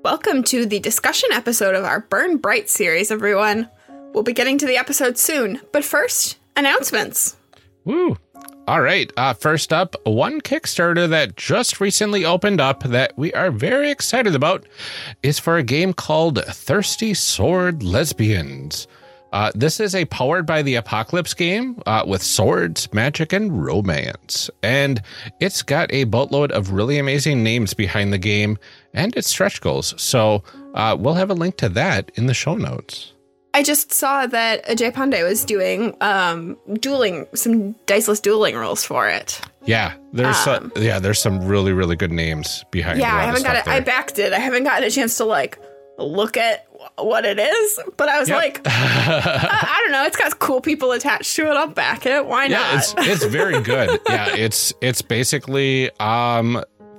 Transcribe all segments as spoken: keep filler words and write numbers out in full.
Welcome to the discussion episode of our Burn Bright series, everyone. We'll be getting to the episode soon, but first, announcements. Woo! All right, uh, first up, one Kickstarter that just recently opened up that we are very excited about is for a game called Thirsty Sword Lesbians. Uh, this is a Powered by the Apocalypse game uh, with swords, magic, and romance. And it's got a boatload of really amazing names behind the game and its stretch goals. So uh, we'll have a link to that in the show notes. I just saw that Ajay Pandey was doing um, dueling, some diceless dueling rules for it. Yeah, there's um, some, yeah, there's some really, really good names behind. Yeah, a lot I haven't of got stuff it. there. I backed it. I haven't gotten a chance to like look at what it is, but I was Yep. like, I, I don't know. It's got cool people attached to it. I'll back it. Why Yeah, not? it's it's very good. Yeah, it's it's basically um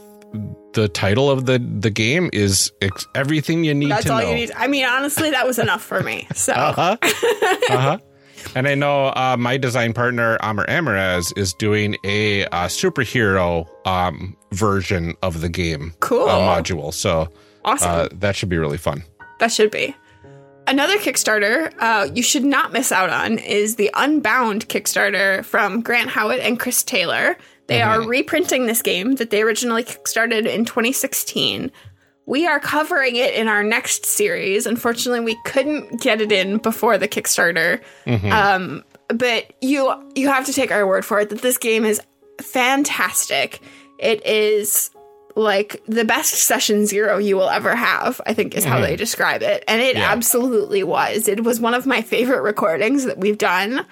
the title of the the game is ex- everything you need That's to all know. you need. I mean, honestly, that was enough for me. So. Uh-huh. uh-huh. And I know uh, my design partner, Amr Amaraz, is doing a uh, superhero um, version of the game Cool. uh, module. So Awesome. uh, that should be really fun. That should be. Another Kickstarter uh, you should not miss out on is the Unbound Kickstarter from Grant Howitt and Chris Taylor. They Mm-hmm. are reprinting this game that they originally kickstarted in twenty sixteen. We are covering it in our next series. Unfortunately, we couldn't get it in before the Kickstarter. Mm-hmm. Um, but you you have to take our word for it that this game is fantastic. It is like the best session zero you will ever have, I think is how they describe it. And it Yeah. absolutely was. It was one of my favorite recordings that we've done.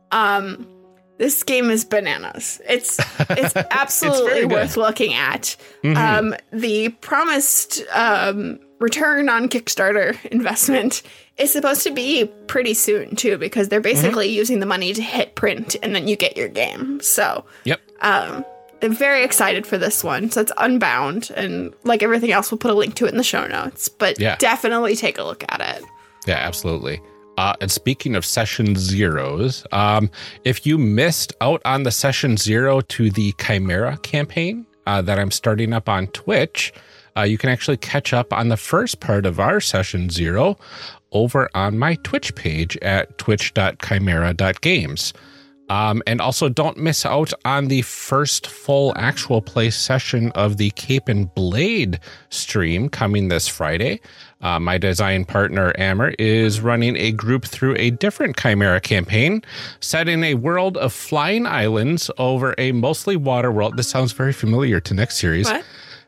Um, this game is bananas. It's it's absolutely very good. worth looking at. Um, the promised um, return on Kickstarter investment is supposed to be pretty soon too, because they're basically using the money to hit print and then you get your game. So Yep. um, I'm very excited for this one. So it's Unbound, and like everything else, we'll put a link to it in the show notes. But Yeah. definitely take a look at it. Yeah, absolutely. Uh, and speaking of session zeros, um, if you missed out on the session zero to the Chimera campaign uh, that I'm starting up on Twitch, uh, you can actually catch up on the first part of our session zero over on my Twitch page at twitch dot chimera dot games. Um, and also don't miss out on the first full actual play session of the Cape and Blade stream coming this Friday. Uh, my design partner, Amr, is running a group through a different Chimera campaign set in a world of flying islands over a mostly water world. This sounds very familiar to next series. What?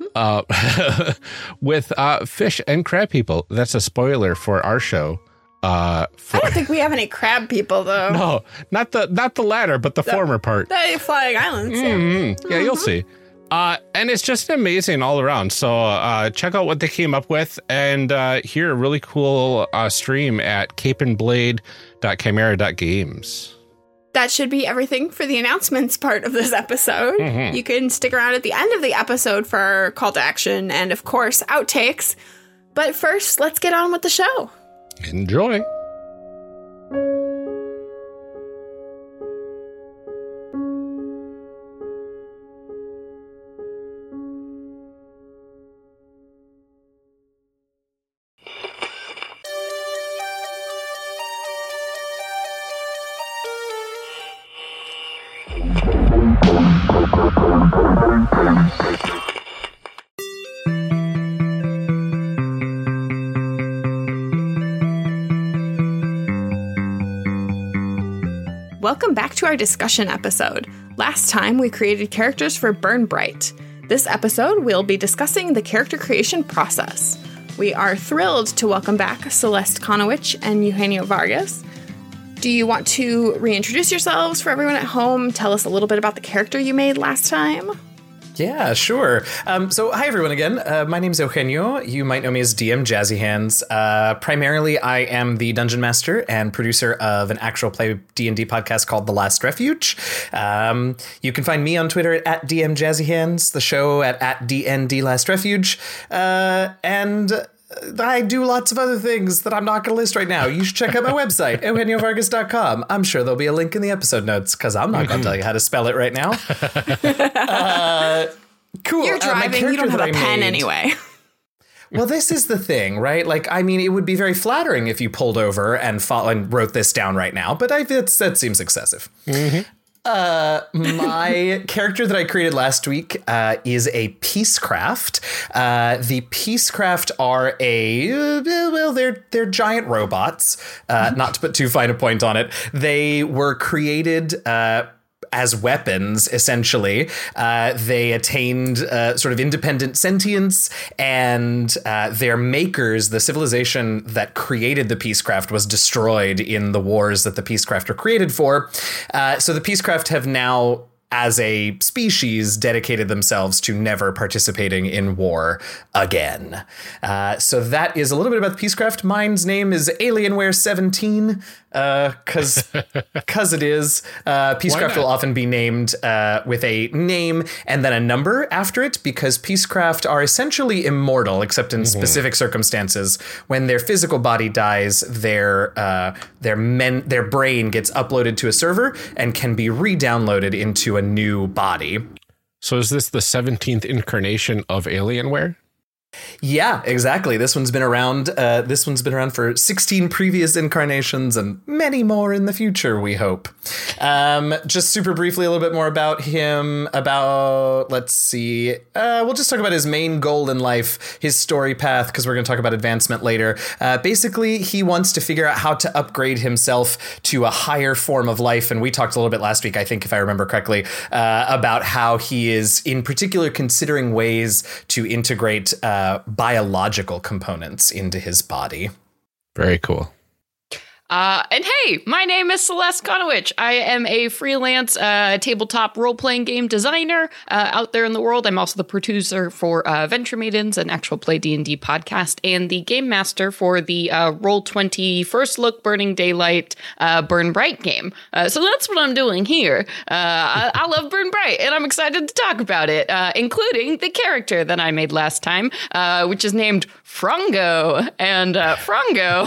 Uh, with uh, fish and crab people. That's a spoiler for our show. Uh, for, I don't think we have any crab people though. no, not the not the latter, but the, the former part. The flying islands. Yeah. Mm-hmm. Yeah, you'll see. Uh, and it's just amazing all around. So uh, check out what they came up with and uh, hear a really cool uh, stream at cape and blade dot chimera dot games. That should be everything for the announcements part of this episode. Mm-hmm. You can stick around at the end of the episode for our call to action and, of course, outtakes. But first, let's get on with the show. Enjoy. Welcome back to our discussion episode. Last time, we created characters for Burn Bright. This episode, we'll be discussing the character creation process. We are thrilled to welcome back Celeste Konowich and Eugenio Vargas. Do you want to reintroduce yourselves for everyone at home? Tell us a little bit about the character you made last time. Yeah, sure. Um, so, hi, everyone, again. Uh, my name is Eugenio. You might know me as D M Jazzy Hands. Uh, primarily, I am the Dungeon Master and producer of an actual play D and D podcast called The Last Refuge. Um, you can find me on Twitter at D M Jazzy Hands, the show at, at D N D Last Refuge. Uh, and... I do lots of other things that I'm not going to list right now. You should check out my website, eugenio vargas dot com. I'm sure there'll be a link in the episode notes because I'm not going to tell you how to spell it right now. Uh, cool. You're Uh, my driving, you don't character have that a I pen made- anyway. Well, this is the thing, right? Like, I mean, it would be very flattering if you pulled over and, fo- and wrote this down right now, but I, that's, that seems excessive. Mm-hmm. Uh, my character that I created last week uh, is a Peacecraft. Uh, the Peacecraft are a uh, well, they're they're giant robots. Uh, not to put too fine a point on it, they were created Uh, as weapons, essentially. Uh, they attained uh, sort of independent sentience, and uh, their makers, the civilization that created the Peacecraft, was destroyed in the wars that the Peacecraft were created for. Uh, so the Peacecraft have now, as a species, dedicated themselves to never participating in war again. Uh, so that is a little bit about the Peacecraft. Mine's name is Alienware seventeen, because uh, because it is. Uh, Peacecraft will often be named uh, with a name and then a number after it, because Peacecraft are essentially immortal, except in mm-hmm. specific circumstances. When their physical body dies, their uh, their men their brain gets uploaded to a server and can be re-downloaded into a new body. So is this the seventeenth incarnation of Alienware? Yeah, exactly. This one's been around. Uh, this one's been around for sixteen previous incarnations and many more in the future, we hope. Um, just super briefly, a little bit more about him. About, let's see. Uh, we'll just talk about his main goal in life, his story path, because we're going to talk about advancement later. Uh, basically, he wants to figure out how to upgrade himself to a higher form of life. And we talked a little bit last week, I think, if I remember correctly, uh, about how he is in particular considering ways to integrate uh, Uh, biological components into his body. Very cool. Uh, and hey, my name is Celeste Konowich. I am a freelance uh, tabletop role-playing game designer uh, out there in the world. I'm also the producer for uh, Venture Maidens, an actual play D and D podcast, and the game master for the uh, Roll twenty First Look Burning Daylight uh, Burn Bright game. Uh, so that's what I'm doing here. Uh, I, I love Burn Bright, and I'm excited to talk about it, uh, including the character that I made last time, uh, which is named Frongo. And uh, Frongo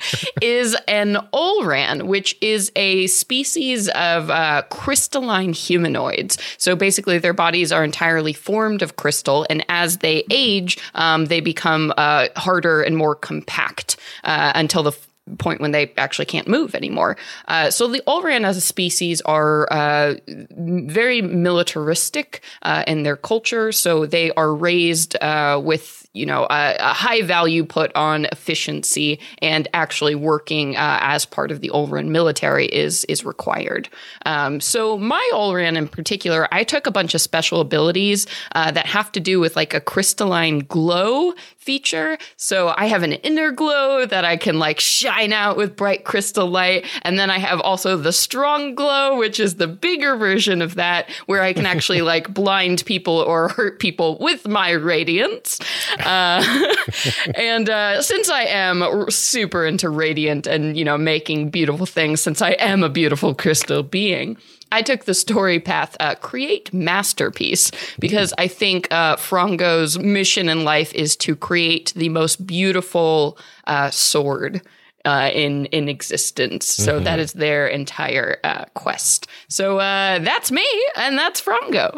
is an Olran, which is a species of uh, crystalline humanoids. So basically their bodies are entirely formed of crystal, and as they age, um, they become uh, harder and more compact uh, until the f- point when they actually can't move anymore. Uh, so the Olran as a species are uh, very militaristic uh, in their culture. So they are raised uh, with you know, a, a high value put on efficiency, and actually working uh, as part of the Olran military is is required. Um, so my Olran in particular, I took a bunch of special abilities uh, that have to do with like a crystalline glow feature. So I have an inner glow that I can like shine out with bright crystal light. And then I have also the strong glow, which is the bigger version of that, where I can actually like blind people or hurt people with my radiance. Uh, and uh, since I am super into radiant and, you know, making beautiful things, since I am a beautiful crystal being, I took the story path, uh, create masterpiece, because I think uh, Frongo's mission in life is to create the most beautiful uh, sword uh, in in existence. So mm-hmm. that is their entire uh, quest. So uh, that's me, and that's Frongo.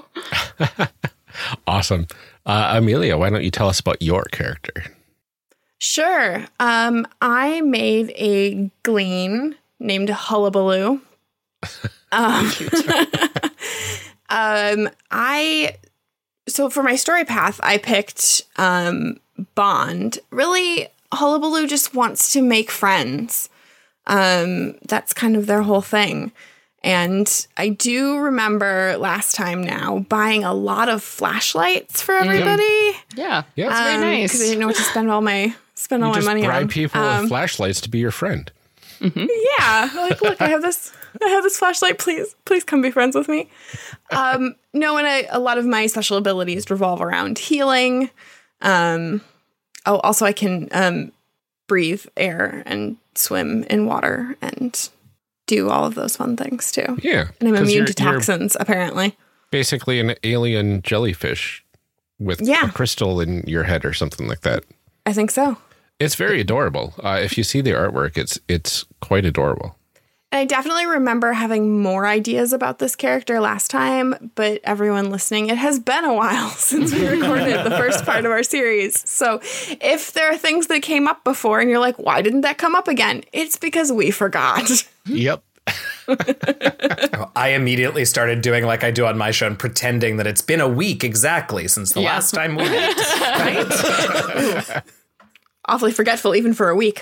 Awesome. Uh, Amelia, why don't you tell us about your character? Sure. Um, I made a glean named Hullabaloo. um, um, I so for my story path, I picked um, Bond. Really, Hullabaloo just wants to make friends. Um, that's kind of their whole thing. And I do remember last time now buying a lot of flashlights for everybody. Yeah, yeah, it's um, very nice. Because I didn't know what to spend all my spend you all my money on. Just bribe people um, with flashlights to be your friend. Mm-hmm. Yeah, like look, I have this, I have this flashlight. Please, please come be friends with me. Um, no, and I, a lot of my special abilities revolve around healing. Um, oh, also I can um, breathe air and swim in water and do all of those fun things too. Yeah. And I'm immune to toxins, apparently. Basically an alien jellyfish with yeah. a crystal in your head or something like that. I think so. It's very adorable. Uh, if you see the artwork, it's it's quite adorable. I definitely remember having more ideas about this character last time, but everyone listening, it has been a while since we recorded the first part of our series. So if there are things that came up before and you're like, why didn't that come up again? It's because we forgot. Yep. I immediately started doing like I do on my show and pretending that it's been a week exactly since the Yeah. last time we met. Right? Awfully forgetful even for a week.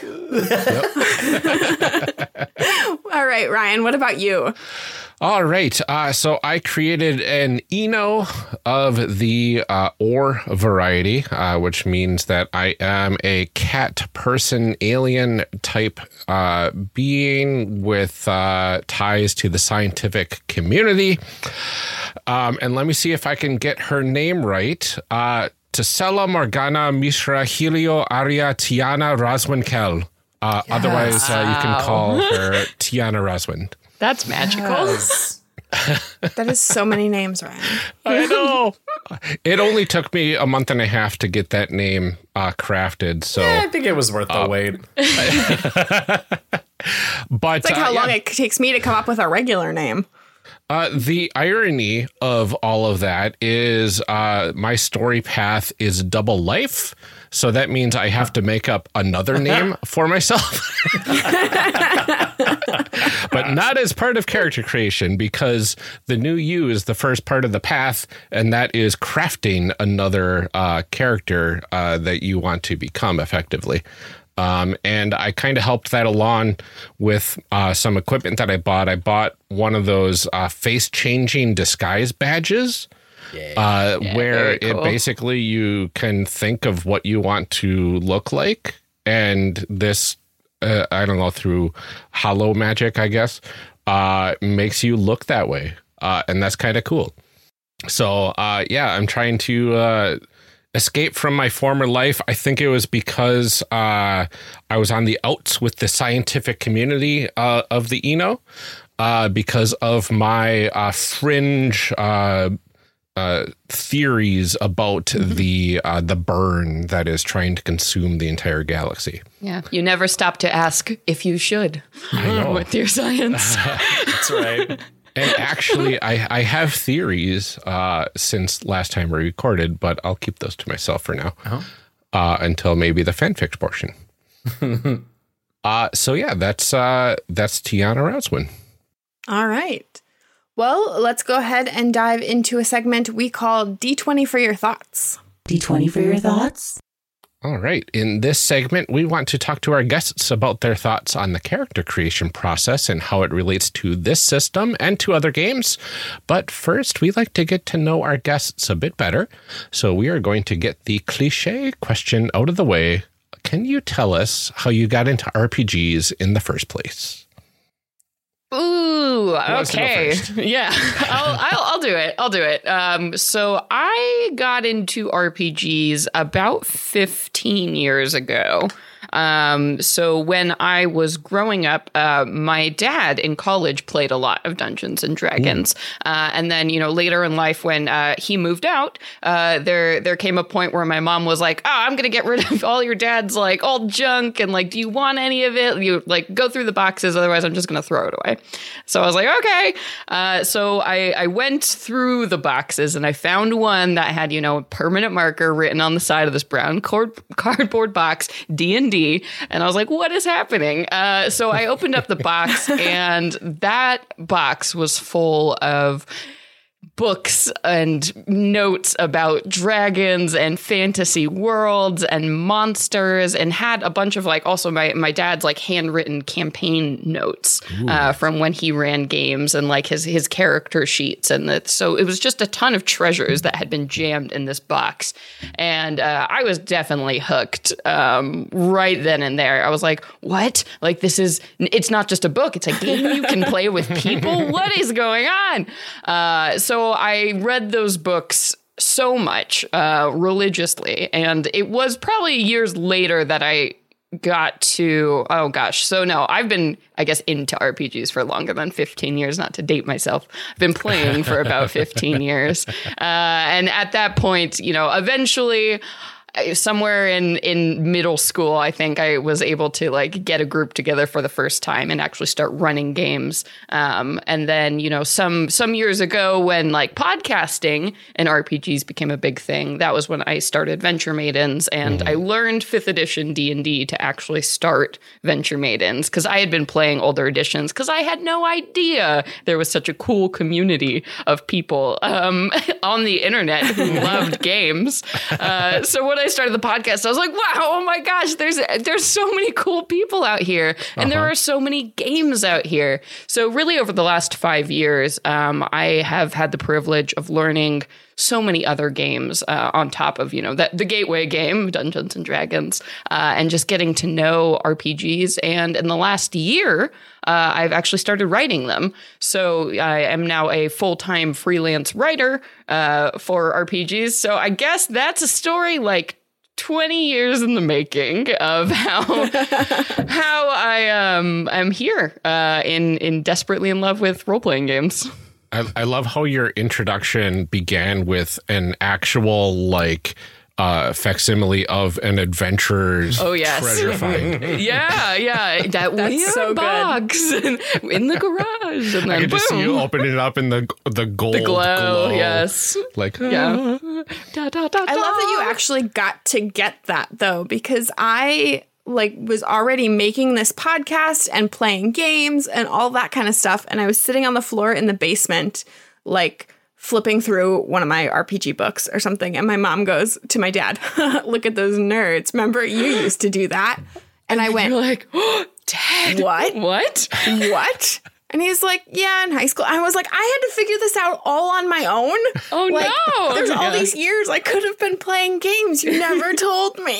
All right, Ryan, what about you? All right. Uh, so I created an Eno of the uh, Or variety, uh, which means that I am a cat person alien type uh, being with uh, ties to the scientific community. Um, and let me see if I can get her name right. Uh, Tisela Morgana Mishra Helio Aria Tiana Roswin-Kel. Uh, yes. Otherwise, uh, you can call her Tiana Roswin. That's magical. Yes. That is so many names, Ryan. I know. It only took me a month and a half to get that name uh, crafted. So Yeah, I think it was worth the uh, wait. But It's like how uh, long yeah. it takes me to come up with a regular name. Uh, the irony of all of that is uh, my story path is double life. So that means I have to make up another name for myself. But not as part of character creation, because the new you is the first part of the path, and that is crafting another uh, character uh, that you want to become effectively. Um, and I kind of helped that along with uh, some equipment that I bought. I bought one of those uh, face-changing disguise badges. Yeah. Uh, Yeah, where very it cool. basically you can think of what you want to look like, and this uh, I don't know, through hollow magic, I guess, uh, makes you look that way, uh, and that's kind of cool. So uh, yeah, I'm trying to uh, escape from my former life. I think it was because uh, I was on the outs with the scientific community uh, of the Eno, uh, because of my uh, fringe Uh, Uh, theories about the uh, the burn that is trying to consume the entire galaxy. Yeah. You never stop to ask if you should with your science. That's right. And actually, I, I have theories uh, since last time we recorded, but I'll keep those to myself for now Oh. uh, until maybe the fanfic portion. uh, so yeah, that's uh, that's Tiana Roswin. All right. Well, let's go ahead and dive into a segment we call D twenty for your thoughts. D twenty for your thoughts? All right. In this segment, we want to talk to our guests about their thoughts on the character creation process and how it relates to this system and to other games. But first, we like to get to know our guests a bit better. So we are going to get the cliche question out of the way. Can you tell us how you got into R P Gs in the first place? Ooh, wants to go okay. first? Yeah, I'll, I'll, I'll do it. I'll do it. Um, so I got into R P Gs about fifteen years ago. Um, so when I was growing up, uh, my dad in college played a lot of Dungeons and Dragons. Uh, and then, you know, later in life when uh, he moved out, uh, there there came a point where my mom was like, oh, I'm going to get rid of all your dad's like old junk. And like, do you want any of it? You like go through the boxes. Otherwise, I'm just going to throw it away. So I was like, okay. Uh, so I, I went through the boxes and I found one that had, you know, a permanent marker written on the side of this brown cord- cardboard box, D and D. And I was like, what is happening? Uh, so I opened up the box and that box was full of books and notes about dragons and fantasy worlds and monsters, and had a bunch of like also my, my dad's like handwritten campaign notes uh, from when he ran games, and like his his character sheets, and that. So it was just a ton of treasures that had been jammed in this box, and uh, I was definitely hooked um, right then and there. I was like, what? Like this is it's not just a book; it's a game you can play with people. What is going on? Uh, so I read those books so much uh, religiously, and it was probably years later that I got to, oh gosh, so no, I've been, I guess, into R P Gs for longer than fifteen years, not to date myself. I've been playing for about fifteen years. Uh, and at that point, you know, eventually somewhere in, in middle school, I think I was able to like get a group together for the first time and actually start running games. Um, and then, you know, some some years ago when like podcasting and R P Gs became a big thing, that was when I started Venture Maidens, and mm. I learned fifth edition D and D to actually start Venture Maidens because I had been playing older editions because I had no idea there was such a cool community of people um, on the internet who loved games. Uh, so when I started the podcast, I was like, wow, oh my gosh, there's there's so many cool people out here. And uh-huh. there are so many games out here. So really over the last five years, um, I have had the privilege of learning so many other games uh, on top of, you know, the, the gateway game, Dungeons and Dragons, uh, and just getting to know R P Gs. And in the last year, uh, I've actually started writing them. So I am now a full-time freelance writer uh, for R P Gs. So I guess that's a story like twenty years in the making of how how I um am here uh, in in desperately in love with role-playing games. I, I love how your introduction began with an actual like uh, facsimile of an adventurer's oh, yes. treasure find. yeah, yeah, that weird so box in, in the garage, and then I could boom. just see you opening it up in the the gold the glow. glow. Yes, like yeah. Da, da, da, I love that you actually got to get that though, because I like was already making this podcast and playing games and all that kind of stuff. And I was sitting on the floor in the basement, like flipping through one of my R P G books or something. And my mom goes to my dad, look at those nerds. Remember, you used to do that. And I went, You're like, oh, Dad, what? What? What? And he's like, yeah, in high school. I was like, I had to figure this out all on my own. Oh, like, no. There's yeah. all these years I could have been playing games. You never told me.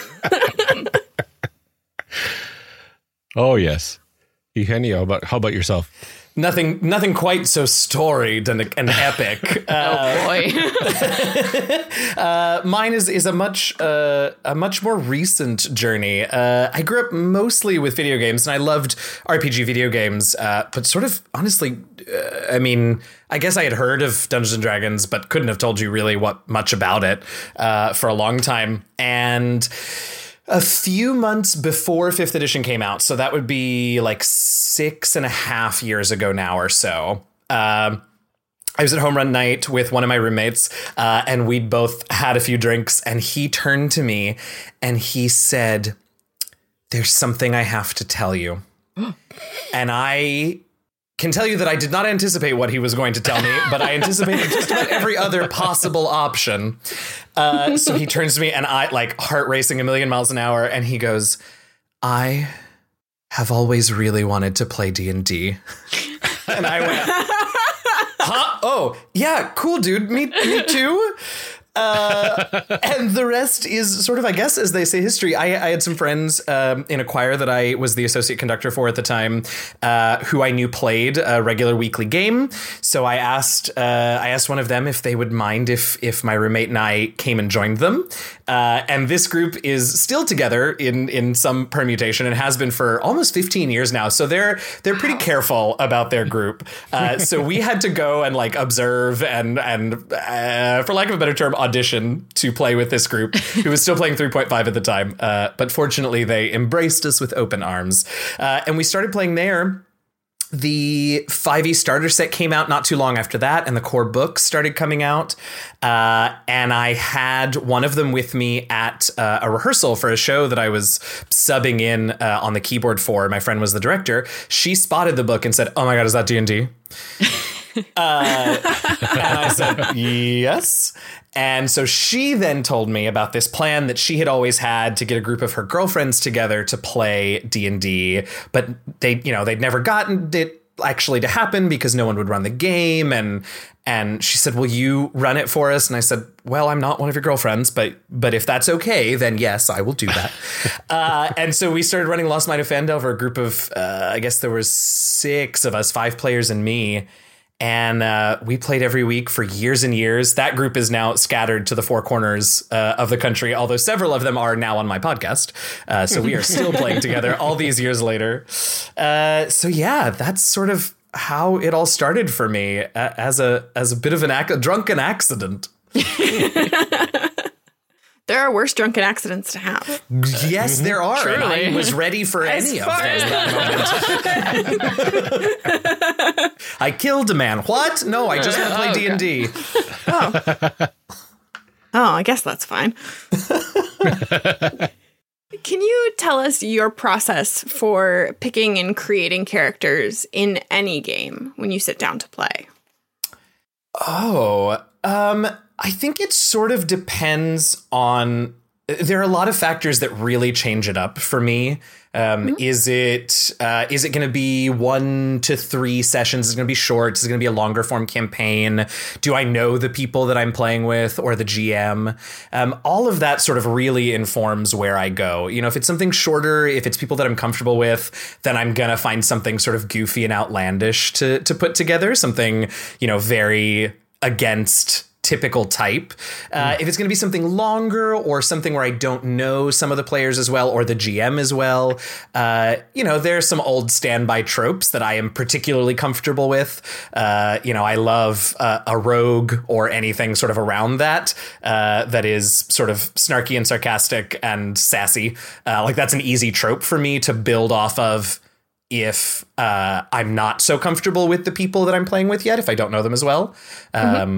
Oh, yes. Eugenio, how about, how about yourself? Nothing, nothing quite so storied and, and epic. Uh, oh boy! uh, mine is is a much uh, a much more recent journey. Uh, I grew up mostly with video games, and I loved R P G video games. Uh, but sort of honestly, uh, I mean, I guess I had heard of Dungeons and Dragons, but couldn't have told you really what much about it uh, for a long time. And a few months before fifth edition came out, so that would be like six and a half years ago now or so, um, I was at home run night with one of my roommates, uh, and we'd both had a few drinks, and he turned to me and he said, "There's something I have to tell you." And I can tell you that I did not anticipate what he was going to tell me, but I anticipated just about every other possible option. Uh, so he turns to me and I like heart racing a million miles an hour. And he goes, "I have always really wanted to play D and D." And I went, huh? Oh, yeah, cool, dude. Me, me too. Uh, and the rest is sort of, I guess, as they say, history. I, I had some friends um, in a choir that I was the associate conductor for at the time, uh, who I knew played a regular weekly game. So I asked, uh, I asked one of them if they would mind if if my roommate and I came and joined them. Uh, and this group is still together in in some permutation and has been for almost fifteen years now. So they're they're pretty careful about their group. Uh, so we had to go and like observe and and uh, for lack of a better term, audition to play with this group who was still playing three point five at the time. Uh, but fortunately, they embraced us with open arms. Uh, and we started playing there. The five E starter set came out not too long after that, and the core books started coming out. Uh, and I had one of them with me at uh, a rehearsal for a show that I was subbing in uh, on the keyboard for. My friend was the director. She spotted the book and said, "Oh my God, is that D and D?" uh, and I said, "Yes." And so she then told me about this plan that she had always had to get a group of her girlfriends together to play D and D, but they, you know, they'd never gotten it actually to happen because no one would run the game. And and she said, "Will you run it for us?" And I said, "Well, I'm not one of your girlfriends, but but if that's okay, then yes, I will do that." uh, and so we started running Lost Mine of Phandelver, a group of, uh, I guess there was six of us, five players and me. And uh, we played every week for years and years. That group is now scattered to the four corners uh, of the country, although several of them are now on my podcast. Uh, so we are still playing together all these years later. Uh, so yeah, that's sort of how it all started for me uh, as a as a bit of an ac- a drunken accident. There are worse drunken accidents to have. Yes, there are. Truly. And I was ready for As any of far those as- that moment. I killed a man. What? No, I just want to play Oh, D and D. Oh, I guess that's fine. Can you tell us your process for picking and creating characters in any game when you sit down to play? Oh, um, I think it sort of depends on. There are a lot of factors that really change it up for me. Um, mm-hmm. Is it uh, is it going to be one to three sessions? Is it going to be short? Is it going to be a longer form campaign? Do I know the people that I'm playing with or the G M? Um, all of that sort of really informs where I go. You know, if it's something shorter, if it's people that I'm comfortable with, then I'm going to find something sort of goofy and outlandish to to put together. Something, you know, very against typical type. Uh, mm. If it's going to be something longer or something where I don't know some of the players as well or the G M as well, uh, you know, there's some old standby tropes that I am particularly comfortable with. Uh, you know, I love uh, a rogue or anything sort of around that, uh, that is sort of snarky and sarcastic and sassy. Uh, like that's an easy trope for me to build off of if uh, I'm not so comfortable with the people that I'm playing with yet, if I don't know them as well. Um, mm-hmm.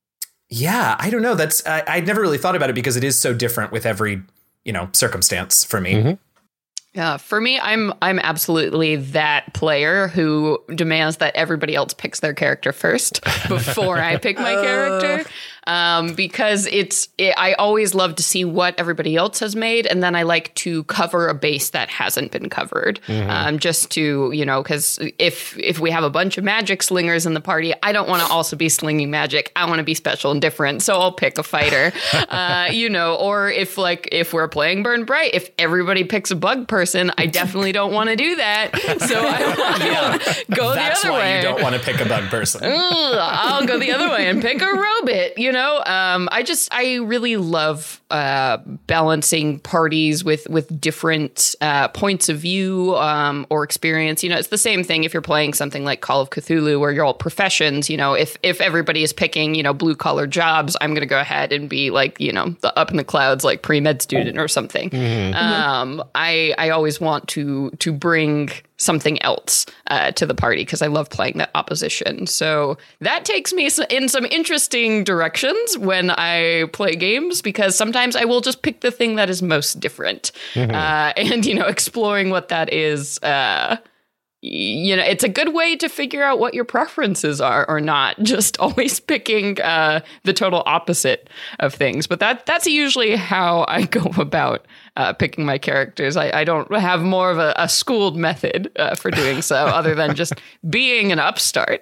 Yeah, I don't know. That's I, I'd never really thought about it because it is so different with every, you know, circumstance for me. Mm-hmm. Yeah, for me, I'm I'm absolutely that player who demands that everybody else picks their character first before I pick my character. Um, because it's it, I always love to see what everybody else has made, and then I like to cover a base that hasn't been covered. Mm-hmm. Um, just to, you know, because if if we have a bunch of magic slingers in the party, I don't want to also be slinging magic. I want to be special and different, so I'll pick a fighter. uh, you know, or if like if we're playing Burn Bright, if everybody picks a bug person, I definitely don't want to do that. So I want yeah, to go the that's other why way. You don't want to pick a bug person. Ugh, I'll go the other way and pick a robot. You know. know, um, I just I really love uh, balancing parties with with different uh, points of view um, or experience. You know, it's the same thing if you're playing something like Call of Cthulhu, where you're all professions. You know, if if everybody is picking, you know, blue collar jobs, I'm going to go ahead and be like, you know, the up in the clouds, like pre-med student or something. Mm-hmm. Um, I I always want to to bring something else uh, to the party because I love playing that opposition. So that takes me in some interesting directions when I play games, because sometimes I will just pick the thing that is most different. Mm-hmm. Uh, and, you know, exploring what that is, uh, you know, it's a good way to figure out what your preferences are or not, just always picking uh, the total opposite of things. But that that's usually how I go about uh, picking my characters. I, I don't have more of a, a schooled method uh, for doing so other than just being an upstart.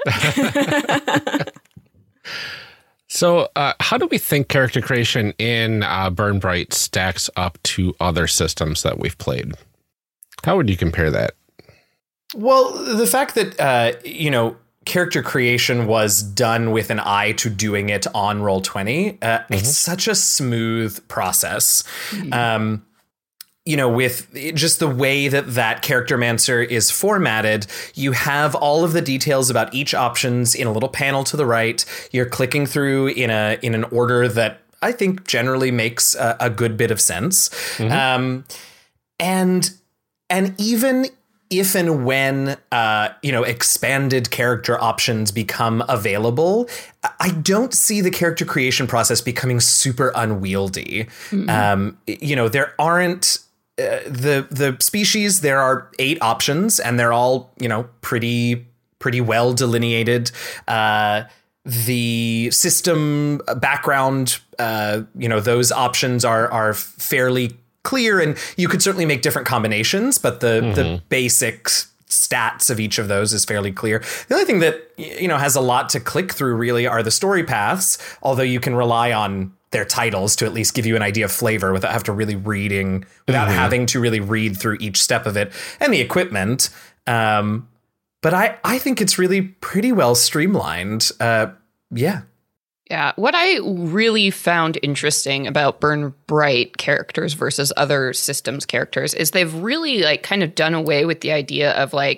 So uh, how do we think character creation in uh, Burn Bright stacks up to other systems that we've played? How would you compare that? Well, the fact that, uh, you know, character creation was done with an eye to doing it on Roll twenty, uh, mm-hmm. it's such a smooth process. Mm-hmm. Um, you know, with just the way that that Charactermancer is formatted, you have all of the details about each options in a little panel to the right. You're clicking through in a in an order that I think generally makes a, a good bit of sense. Mm-hmm. Um, and and even if and when, uh, you know, expanded character options become available, I don't see the character creation process becoming super unwieldy. Mm-hmm. Um, you know, there aren't uh, the the species. There are eight options, and they're all, you know, pretty pretty well delineated. Uh, the system background, uh, you know, those options are are fairly clear, and you could certainly make different combinations, but the mm-hmm. the basic stats of each of those is fairly clear. The only thing that, you know, has a lot to click through really are the story paths, although you can rely on their titles to at least give you an idea of flavor without have to really reading without mm-hmm. having to really read through each step of it, and the equipment. Um, but I, I think it's really pretty well streamlined. Uh, yeah. Yeah, what I really found interesting about Burn Bright characters versus other systems characters is they've really like kind of done away with the idea of like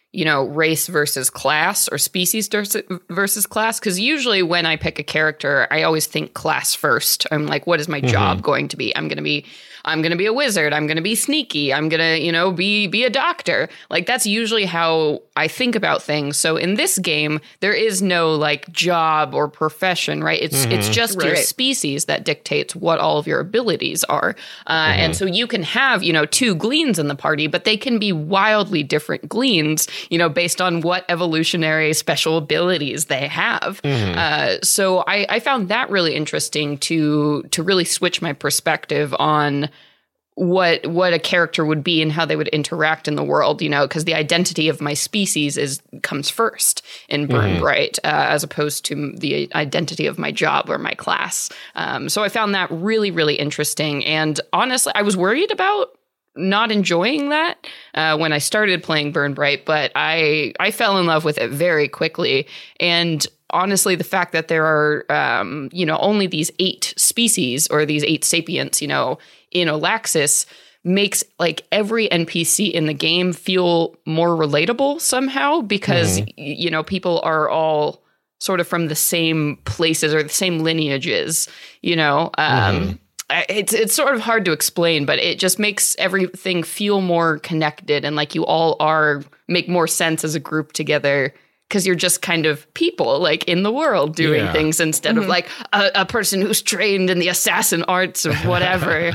you know, race versus class or species versus class. Because usually when I pick a character, I always think class first. I'm like, what is my mm-hmm. job going to be? I'm going to be I'm going to be a wizard. I'm going to be sneaky. I'm going to, you know, be be a doctor. Like, that's usually how I think about things. So in this game, there is no like job or profession, right? It's mm-hmm. it's just right. your species that dictates what all of your abilities are. Uh, mm-hmm. And so you can have, you know, two gleans in the party, but they can be wildly different gleans, you know, based on what evolutionary special abilities they have. Mm-hmm. Uh, so I, I found that really interesting to to really switch my perspective on what what a character would be and how they would interact in the world, you know, because the identity of my species is comes first in Burn mm-hmm. Bright, uh, as opposed to the identity of my job or my class. Um, so I found that really, really interesting. And honestly, I was worried about not enjoying that uh, when I started playing Burn Bright, but I I fell in love with it very quickly. And honestly, the fact that there are, um, you know, only these eight species or these eight sapients, you know, in Olaxis makes like every N P C in the game feel more relatable somehow because, mm-hmm. y- you know, people are all sort of from the same places or the same lineages, you know. Um, mm-hmm. It's it's sort of hard to explain, but it just makes everything feel more connected and like you all are make more sense as a group together. Because you're just kind of people, like, in the world doing yeah. things instead mm-hmm. of, like, a, a person who's trained in the assassin arts or whatever.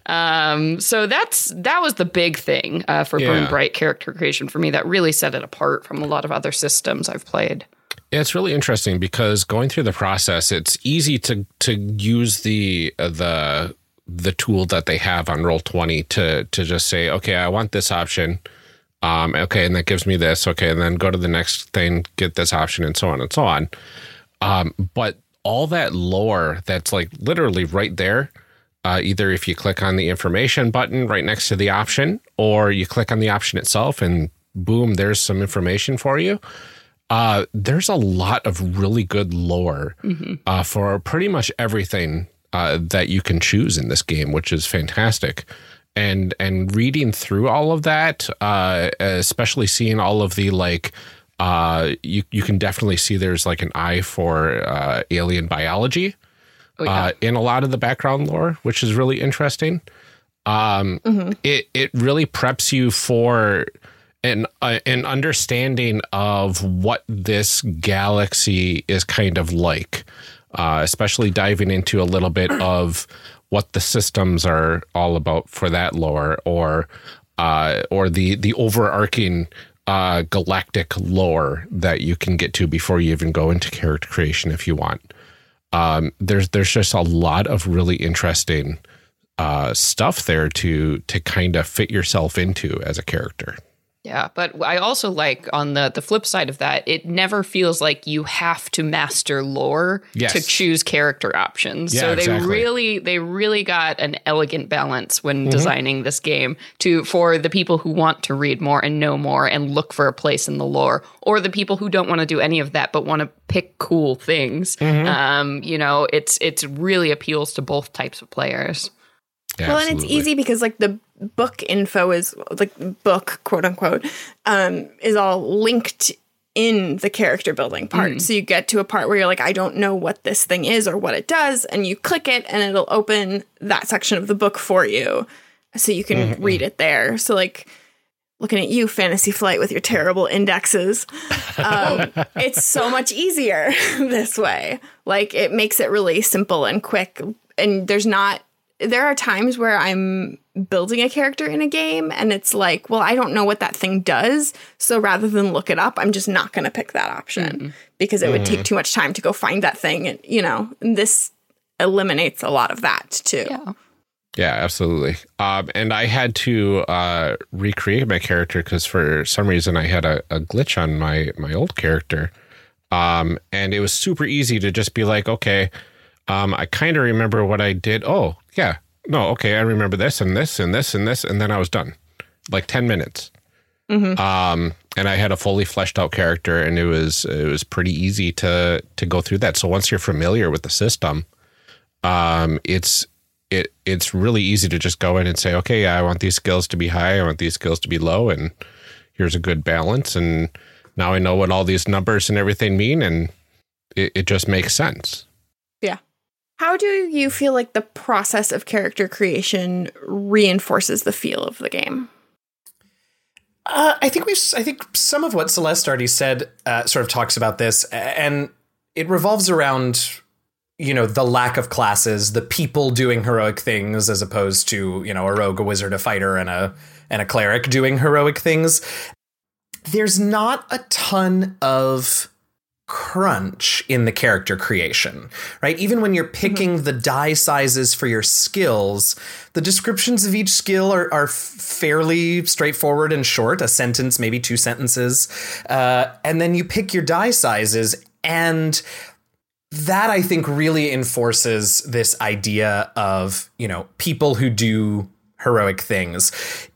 um, so that's that was the big thing uh, for yeah. Burn Bright character creation for me that really set it apart from a lot of other systems I've played. Yeah, it's really interesting because going through the process, it's easy to to use the uh, the the tool that they have on Roll twenty to to just say, okay, I want this option. Um, okay, and that gives me this. Okay, and then go to the next thing, get this option, and so on and so on. Um, but all that lore that's like literally right there, uh, either if you click on the information button right next to the option, or you click on the option itself, and boom, there's some information for you. Uh, there's a lot of really good lore mm-hmm. uh, for pretty much everything uh, that you can choose in this game, which is fantastic. And and reading through all of that, uh, especially seeing all of the like, uh, you you can definitely see there's like an eye for uh, alien biology oh, yeah. uh, in a lot of the background lore, which is really interesting. Um, mm-hmm. It it really preps you for an uh, an understanding of what this galaxy is kind of like, uh, especially diving into a little bit of what the systems are all about for that lore, or uh, or the the overarching uh, galactic lore that you can get to before you even go into character creation if you want. Um, there's there's just a lot of really interesting uh, stuff there to to kind of fit yourself into as a character. Yeah, but I also like on the, the flip side of that, it never feels like you have to master lore yes. to choose character options. Yeah, so they exactly. really they really got an elegant balance when mm-hmm. designing this game to for the people who want to read more and know more and look for a place in the lore, or the people who don't want to do any of that but want to pick cool things. Mm-hmm. Um, you know, it's it's really appeals to both types of players. Yeah, well, absolutely. And it's easy because like the book info is like book quote unquote um, is all linked in the character building part. Mm. So you get to a part where you're like, I don't know what this thing is or what it does. And you click it and it'll open that section of the book for you. So you can mm-hmm. read it there. So like looking at you, Fantasy Flight, with your terrible indexes. Um, it's so much easier this way. Like it makes it really simple and quick. And there's not, there are times where I'm building a character in a game and it's like, well, I don't know what that thing does. So rather than look it up, I'm just not going to pick that option mm-hmm. because it mm-hmm. would take too much time to go find that thing. And, you know, and this eliminates a lot of that too. Yeah. Yeah, absolutely. Um, and I had to uh, recreate my character because for some reason I had a, a glitch on my, my old character. Um, and it was super easy to just be like, okay, um, I kind of remember what I did. Oh, yeah. No, okay, I remember this and this and this and this. And then I was done. Like ten minutes. Mm-hmm. Um, and I had a fully fleshed out character and it was it was pretty easy to to go through that. So once you're familiar with the system, um, it's it it's really easy to just go in and say, okay, yeah, I want these skills to be high, I want these skills to be low, and here's a good balance. And now I know what all these numbers and everything mean. And it, it just makes sense. Yeah. How do you feel like the process of character creation reinforces the feel of the game? Uh, I think we've. I think some of what Celeste already said uh, sort of talks about this, and it revolves around, you know, the lack of classes, the people doing heroic things, as opposed to, you know, a rogue, a wizard, a fighter, and a and a cleric doing heroic things. There's not a ton of crunch in the character creation, right? Even when you're picking mm-hmm. the die sizes for your skills, the descriptions of each skill are, are fairly straightforward and short, a sentence, maybe two sentences. Uh, and then you pick your die sizes, and that, I think, really enforces this idea of, you know, people who do heroic things.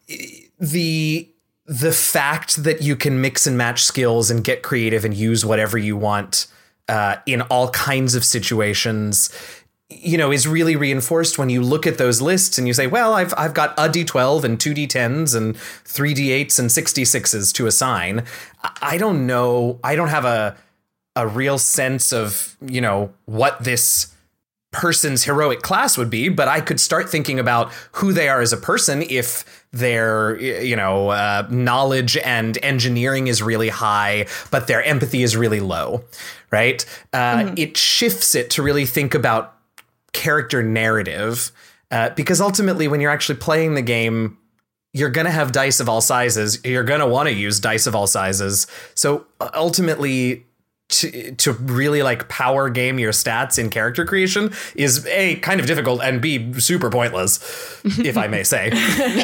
The The fact that you can mix and match skills and get creative and use whatever you want uh, in all kinds of situations, you know, is really reinforced when you look at those lists and you say, well, I've I've got a D twelve and two D tens and three D eights and six D sixes to assign. I don't know. I don't have a a real sense of, you know, what this person's heroic class would be, but I could start thinking about who they are as a person if their, you know, uh, knowledge and engineering is really high, but their empathy is really low, right? Uh, mm-hmm. It shifts it to really think about character narrative, uh, because ultimately when you're actually playing the game, you're going to have dice of all sizes. You're going to want to use dice of all sizes. So ultimately, To, to really like power game your stats in character creation is A, kind of difficult, and B, super pointless, if I may say.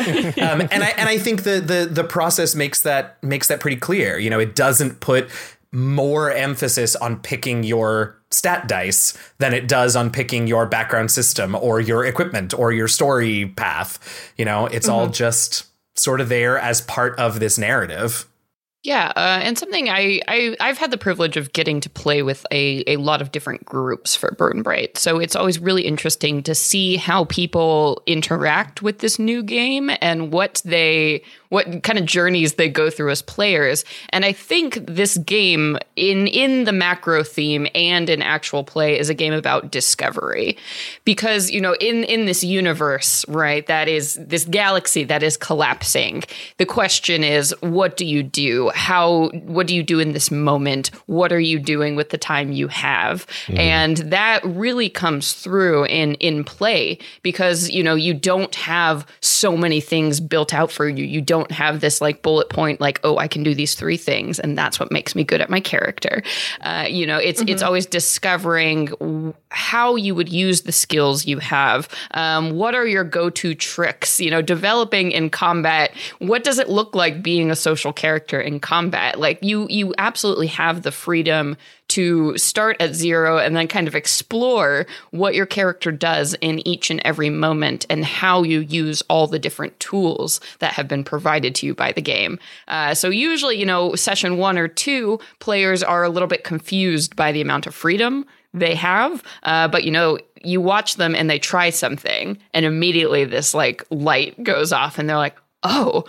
um, and I and I think the the the process makes that makes that pretty clear. You know, it doesn't put more emphasis on picking your stat dice than it does on picking your background system or your equipment or your story path. You know, it's mm-hmm. all just sort of there as part of this narrative. Yeah, uh, and something I, I, I've had the privilege of getting to play with a, a lot of different groups for Burn Bright. So it's always really interesting to see how people interact with this new game and what they what kind of journeys they go through as players. And I think this game, in in the macro theme and in actual play, is a game about discovery. Because, you know, in, in this universe, right, that is this galaxy that is collapsing, the question is, what do you do? How, what do you do in this moment? What are you doing with the time you have? Mm. And that really comes through in, in play because, you know, you don't have so many things built out for you. You don't have this like bullet point, like, oh, I can do these three things. And that's what makes me good at my character. Uh, you know, it's, mm-hmm. it's always discovering how you would use the skills you have. Um, what are your go-to tricks? You know, developing in combat. What does it look like being a social character in combat? Like you, you absolutely have the freedom to start at zero and then kind of explore what your character does in each and every moment and how you use all the different tools that have been provided to you by the game. Uh, so usually, you know, session one or two, players are a little bit confused by the amount of freedom they have. Uh, but, you know, you watch them and they try something and immediately this like light goes off and they're like, oh,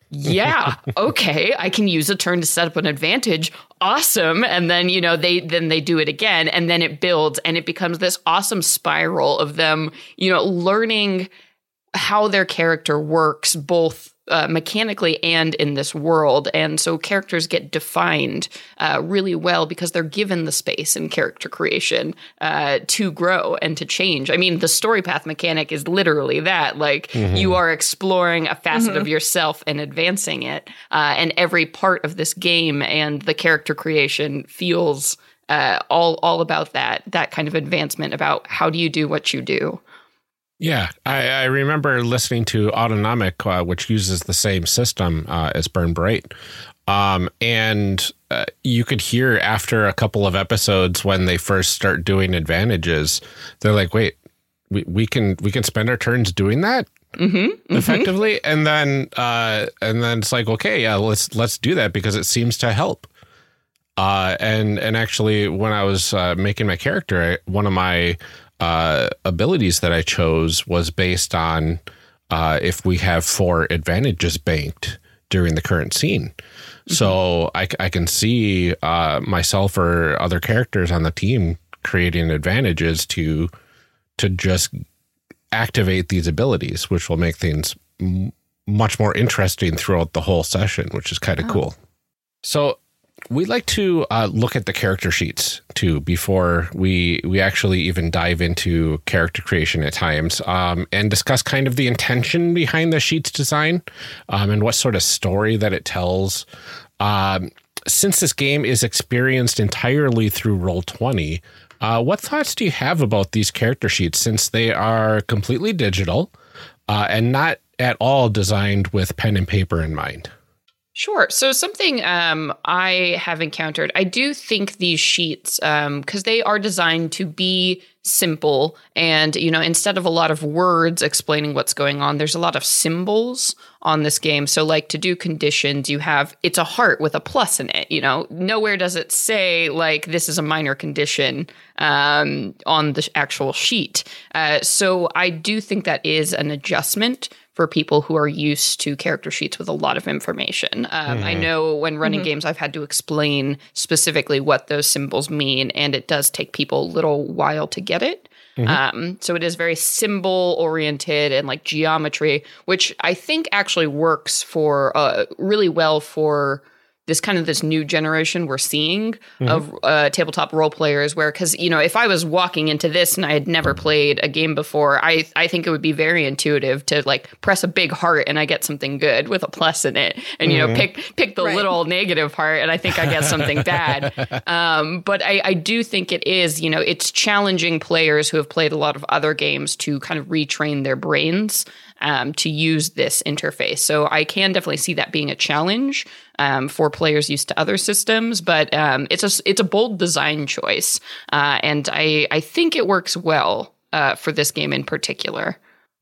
yeah, okay, I can use a turn to set up an advantage. Awesome. And then, you know, they then they do it again and then it builds and it becomes this awesome spiral of them, you know, learning how their character works both uh, mechanically and in this world. And so characters get defined uh, really well because they're given the space in character creation uh, to grow and to change. I mean, the story path mechanic is literally that. Like mm-hmm. you are exploring a facet mm-hmm. of yourself and advancing it. Uh, and every part of this game and the character creation feels uh, all all about that, that kind of advancement about how do you do what you do. Yeah, I, I remember listening to Autonomic, uh, which uses the same system uh, as Burn Bright. Um, and uh, you could hear after a couple of episodes when they first start doing advantages, they're like, wait, we, we can we can spend our turns doing that mm-hmm, mm-hmm. effectively. And then uh, and then it's like, OK, yeah, let's let's do that because it seems to help. Uh, and and actually, when I was uh, making my character, one of my Uh, abilities that I chose was based on uh, if we have four advantages banked, during the current scene. Mm-hmm. So I, I can see uh, myself or other characters on the team creating advantages to to just activate these abilities, which will make things m- much more interesting throughout the whole session, which is kind of oh. cool. So we like to uh, look at the character sheets too before we we actually even dive into character creation at times, um, and discuss kind of the intention behind the sheets design, um, and what sort of story that it tells. Um, since this game is experienced entirely through Roll twenty, uh, what thoughts do you have about these character sheets, since they are completely digital uh, and not at all designed with pen and paper in mind? Sure. So something um, I have encountered, I do think these sheets, because um, they are designed to be simple, and, you know, instead of a lot of words explaining what's going on, there's a lot of symbols on this game. So like to do conditions, you have, it's a heart with a plus in it, you know, nowhere does it say like this is a minor condition um, on the actual sheet. Uh, so I do think that is an adjustment for people who are used to character sheets with a lot of information. Um, mm-hmm. I know when running mm-hmm. games, I've had to explain specifically what those symbols mean, and it does take people a little while to get it. Mm-hmm. Um, so it is very symbol oriented and like geometry, which I think actually works for uh, really well for this kind of this new generation we're seeing mm-hmm. of uh, tabletop role players, where, because, you know, if I was walking into this and I had never played a game before, I I think it would be very intuitive to like press a big heart and I get something good with a plus in it, and, you mm-hmm. know, pick pick the right. little negative heart and I think I get something bad. Um, but I, I do think it is, you know, it's challenging players who have played a lot of other games to kind of retrain their brains Um, to use this interface. So I can definitely see that being a challenge um, for players used to other systems, but um, it's a it's a bold design choice, uh, and I I think it works well uh, for this game in particular.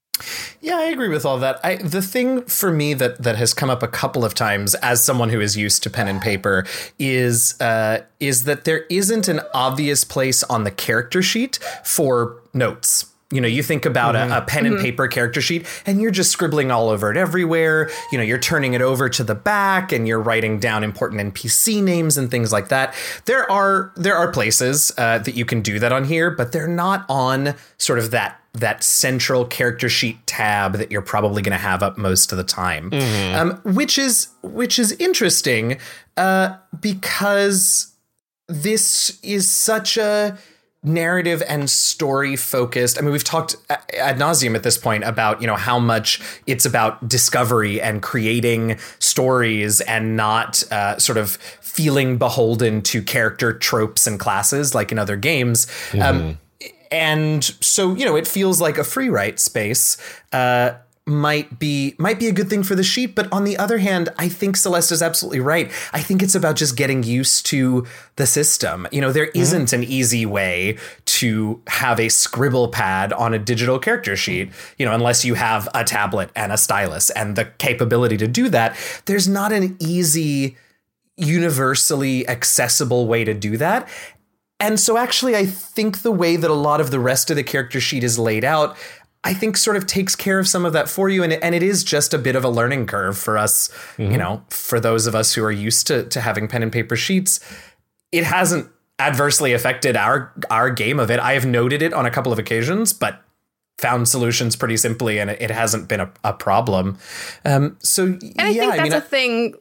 Yeah, I agree with all that. I, the thing for me that that has come up a couple of times as someone who is used to pen and paper is uh, is that there isn't an obvious place on the character sheet for notes. You know, you think about mm-hmm. a, a pen and mm-hmm. paper character sheet and you're just scribbling all over it everywhere. You know, you're turning it over to the back and you're writing down important N P C names and things like that. There are there are places uh, that you can do that on here, but they're not on sort of that that central character sheet tab that you're probably going to have up most of the time, mm-hmm. um, which is which is interesting uh, because this is such a narrative and story focused. I mean, we've talked ad nauseum at this point about, you know, how much it's about discovery and creating stories and not uh, sort of feeling beholden to character tropes and classes like in other games. Mm-hmm. Um, and so, you know, it feels like a free write space uh, might be might be a good thing for the sheet. But on the other hand, I think Celeste is absolutely right. I think it's about just getting used to the system. You know, there mm-hmm. isn't an easy way to have a scribble pad on a digital character sheet, you know, unless you have a tablet and a stylus and the capability to do that. There's not an easy, universally accessible way to do that. And so actually, I think the way that a lot of the rest of the character sheet is laid out, I think sort of takes care of some of that for you. And it, and it is just a bit of a learning curve for us, mm-hmm. you know, for those of us who are used to, to having pen and paper sheets. It hasn't adversely affected our our game of it. I have noted it on a couple of occasions, but found solutions pretty simply, and it, it hasn't been a, a problem. Um, so, and I yeah, think that's I mean, a thing,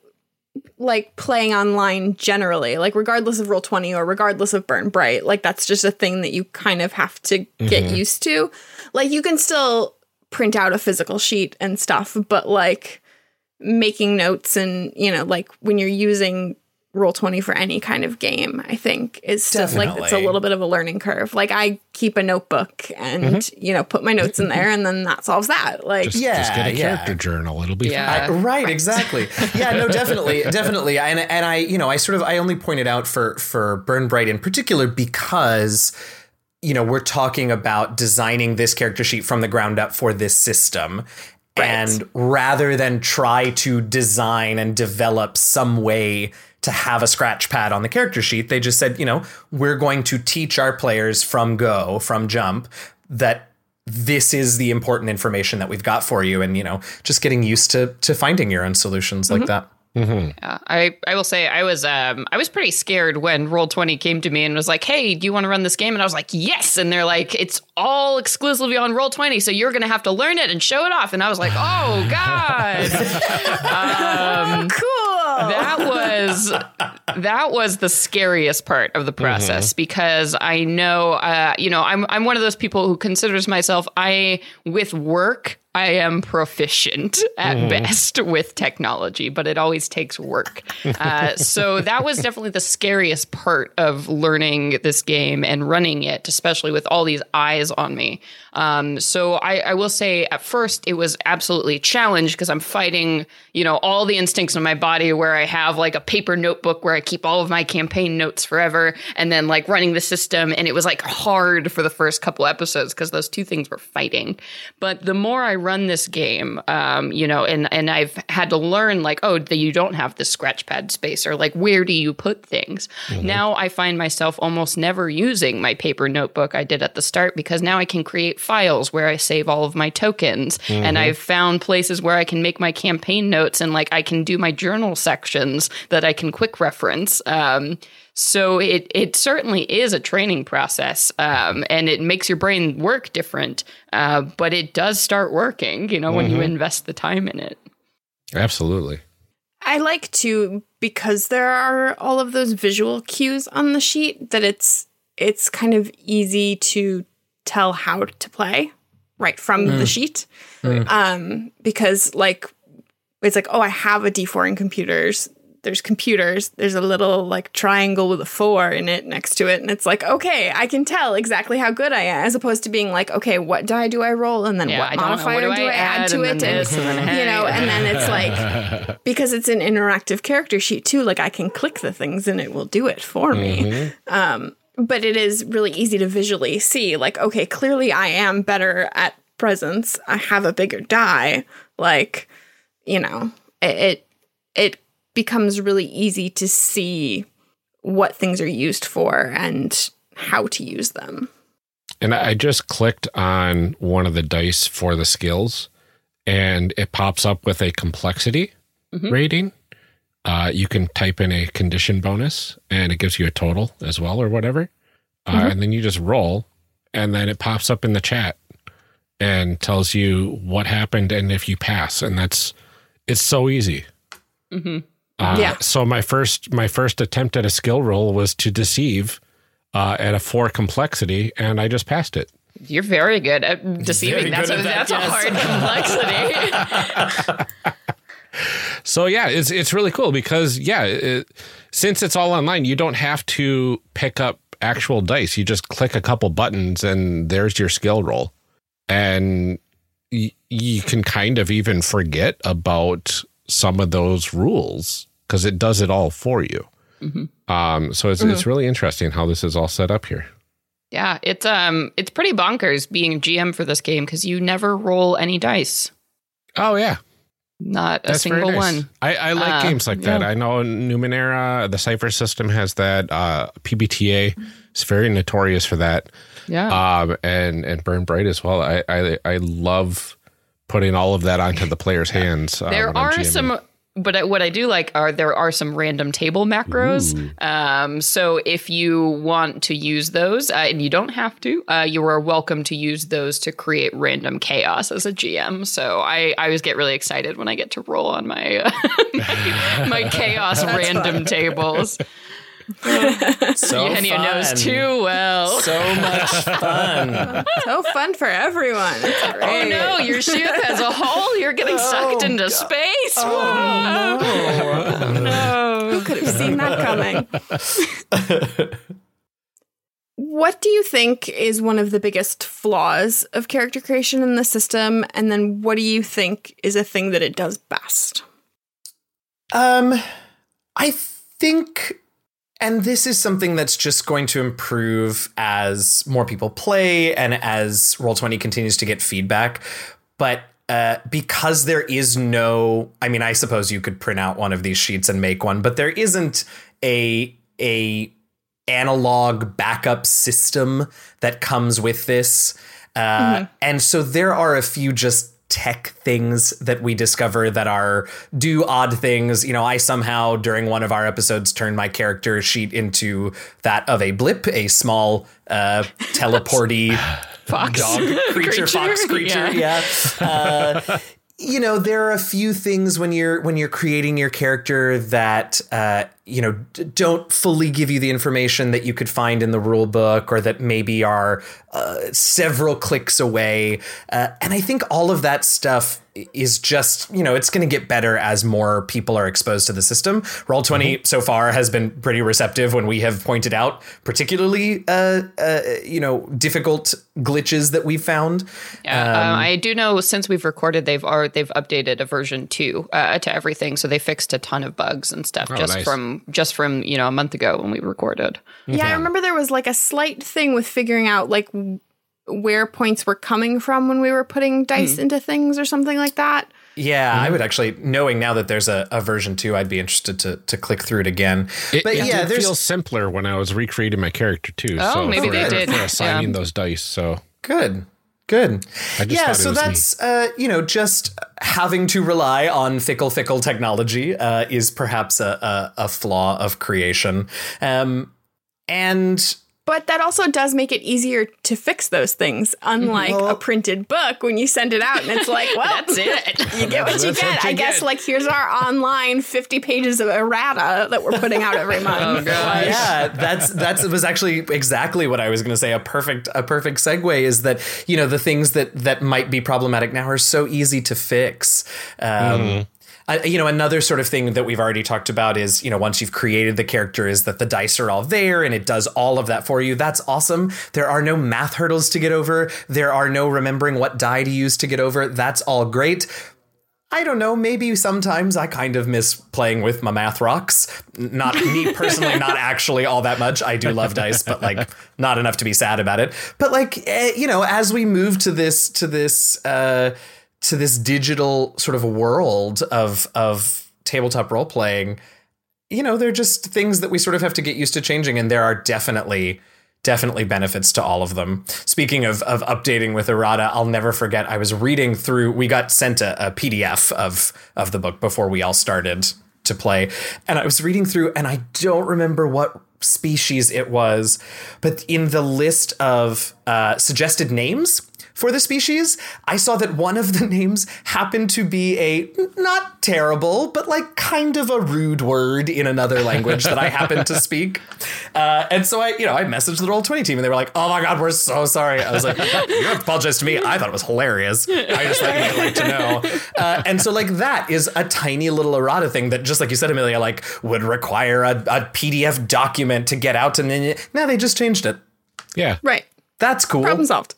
like playing online generally, like regardless of Roll twenty or regardless of Burn Bright, like that's just a thing that you kind of have to get mm-hmm. used to. Like you can still print out a physical sheet and stuff, but like making notes and, you know, like when you're using Roll twenty for any kind of game, I think is just like, it's a little bit of a learning curve. Like I keep a notebook and, mm-hmm. you know, put my notes in there and then that solves that. Like, just, yeah, just get a yeah. character journal. It'll be yeah. fine. I, right, exactly. Yeah, no, definitely. Definitely. And, and I, you know, I sort of, I only pointed out for, for Burn Bright in particular, because, you know, we're talking about designing this character sheet from the ground up for this system. Right. And rather than try to design and develop some way to have a scratch pad on the character sheet, they just said, you know, we're going to teach our players from go, from jump, that this is the important information that we've got for you. And, you know, just getting used to to finding your own solutions mm-hmm. like that. Mm-hmm. Yeah, I, I will say I was um I was pretty scared when Roll twenty came to me and was like, hey, do you want to run this game? And I was like, yes. And they're like, it's all exclusively on Roll twenty, so you're going to have to learn it and show it off. And I was like, oh, God. um, cool. That was that was the scariest part of the process mm-hmm. because I know, uh, you know, I'm I'm one of those people who considers myself, I, with work, I am proficient at mm. best with technology, but it always takes work. Uh, so that was definitely the scariest part of learning this game and running it, especially with all these eyes on me. Um, so I, I will say at first it was absolutely a challenge because I'm fighting, you know, all the instincts in my body where I have like a paper notebook where I keep all of my campaign notes forever and then like running the system. And it was like hard for the first couple episodes because those two things were fighting. But the more I run this game, um, you know, and, and I've had to learn like, oh, the, you don't have this scratch pad space or like, where do you put things? Mm-hmm. Now I find myself almost never using my paper notebook I did at the start because now I can create files where I save all of my tokens. Mm-hmm. And I've found places where I can make my campaign notes and like I can do my journal sections that I can quick reference. Um, So it it certainly is a training process, um, and it makes your brain work different. Uh, but it does start working, you know, mm-hmm. when you invest the time in it. Absolutely. I like to, because there are all of those visual cues on the sheet, that it's it's kind of easy to tell how to play right from mm. the sheet. Mm. Um, because like it's like, oh, I have a D four in computers. There's computers, there's a little like triangle with a four in it next to it. And it's like, okay, I can tell exactly how good I am, as opposed to being like, okay, what die do I roll? And then yeah, what I modifier do, do I add, add to it? And, and, and you know, and then it's like, because it's an interactive character sheet too, like I can click the things and it will do it for me. Mm-hmm. Um, but it is really easy to visually see like, okay, clearly I am better at presence. I have a bigger die. Like, you know, it, it, it becomes really easy to see what things are used for and how to use them. And I just clicked on one of the dice for the skills, and it pops up with a complexity mm-hmm. rating. Uh, you can type in a condition bonus, and it gives you a total as well or whatever. Uh, mm-hmm. And then you just roll, and then it pops up in the chat and tells you what happened and if you pass. And that's, it's so easy. Mm-hmm. Uh, yeah. So my first my first attempt at a skill roll was to deceive uh, at a four complexity, and I just passed it. You're very good at deceiving. That's, a, that, that's yes. a hard complexity. So yeah, it's it's really cool because yeah, it, since it's all online, you don't have to pick up actual dice. You just click a couple buttons, and there's your skill roll, and y- you can kind of even forget about some of those rules, because it does it all for you. Mm-hmm. Um, so it's mm-hmm. it's really interesting how this is all set up here. Yeah, it's um it's pretty bonkers being G M for this game because you never roll any dice. Oh yeah, not a That's single nice. one. I, I like uh, games like that. Yeah. I know Numenera, the Cypher system has that. Uh, P B T A is very notorious for that. Yeah, um, and and Burn Bright as well. I I, I love putting all of that onto the player's hands. Uh, there are some, but what I do like are there are some random table macros. Um, so if you want to use those, uh, and you don't have to, uh, you are welcome to use those to create random chaos as a G M. So I, I always get really excited when I get to roll on my uh, my, my chaos random fun. tables. So Eugenio knows too well. So much fun. So fun for everyone. It's great. Oh no, your ship has a hole. You're getting oh, sucked into God. space. Oh, no. no. Who could have seen that coming? What do you think is one of the biggest flaws of character creation in the system? And then what do you think is a thing that it does best? Um, I think... And this is something that's just going to improve as more people play and as Roll twenty continues to get feedback. But uh, because there is no, I mean, I suppose you could print out one of these sheets and make one, but there isn't a a analog backup system that comes with this. Uh, Mm-hmm. And so there are a few just tech things that we discover that are do odd things. You know, I somehow during one of our episodes turned my character sheet into that of a blip, a small uh, teleporty Fox dog creature, fox creature. Yeah. yeah. Uh, you know, there are a few things when you're when you're creating your character that uh, you know d- don't fully give you the information that you could find in the rule book, or that maybe are uh, several clicks away. Uh, and I think all of that stuff is just, you know, it's going to get better as more people are exposed to the system. Roll twenty mm-hmm. so far has been pretty receptive when we have pointed out particularly, uh, uh, you know, difficult glitches that we've found. Yeah, um, um, I do know since we've recorded, they've are they've updated a version two uh, to everything, so they fixed a ton of bugs and stuff oh, just nice. from just from you know a month ago when we recorded. Yeah, yeah, I remember there was like a slight thing with figuring out like where points were coming from when we were putting dice hmm. into things or something like that. Yeah, mm-hmm. I would actually, knowing now that there's a, a version two, I'd be interested to to click through it again. It, but it yeah, did there's feel simpler when I was recreating my character too. Oh, so maybe for, they did. for assigning Yeah. those dice. So good. Good. I just yeah, thought it so was that's, uh, you know, just having to rely on fickle, fickle technology uh, is perhaps a, a, a flaw of creation. Um, and... But that also does make it easier to fix those things, unlike well, a printed book when you send it out and it's like, well, that's it. You get what you That's get. what you I guess, get. like, here's our online fifty pages of errata that we're putting out every month. Oh, gosh. yeah, that's that's was actually exactly what I was going to say. A perfect a perfect segue is that, you know, the things that that might be problematic now are so easy to fix. Um, mm-hmm. Uh, you know, another sort of thing that we've already talked about is, you know, once you've created the character, is that the dice are all there and it does all of that for you. That's awesome. There are no math hurdles to get over. There are no remembering what die to use to get over. That's all great. I don't know, maybe sometimes I kind of miss playing with my math rocks. Not me personally, not actually all that much. I do love dice, but like not enough to be sad about it. But like, eh, you know, as we move to this, to this, uh, to this digital sort of world of of tabletop role playing, you know, they're just things that we sort of have to get used to changing, and there are definitely definitely benefits to all of them. Speaking of of updating with errata, I'll never forget, I was reading through, we got sent a, a P D F of of the book before we all started to play, and I was reading through, and I don't remember what species it was, but in the list of uh, suggested names for the species, I saw that one of the names happened to be a not terrible, but like kind of a rude word in another language that I happened to speak. Uh, and so I, you know, I messaged the Roll twenty team and they were like, oh my God, we're so sorry. I was like, you don't have to apologize to me. I thought it was hilarious. I just thought you might like to know. Uh, and so like that is a tiny little errata thing that, just like you said, Amelia, like would require a, a P D F document to get out. And then now they just changed it. Yeah. Right. That's cool. Problem solved.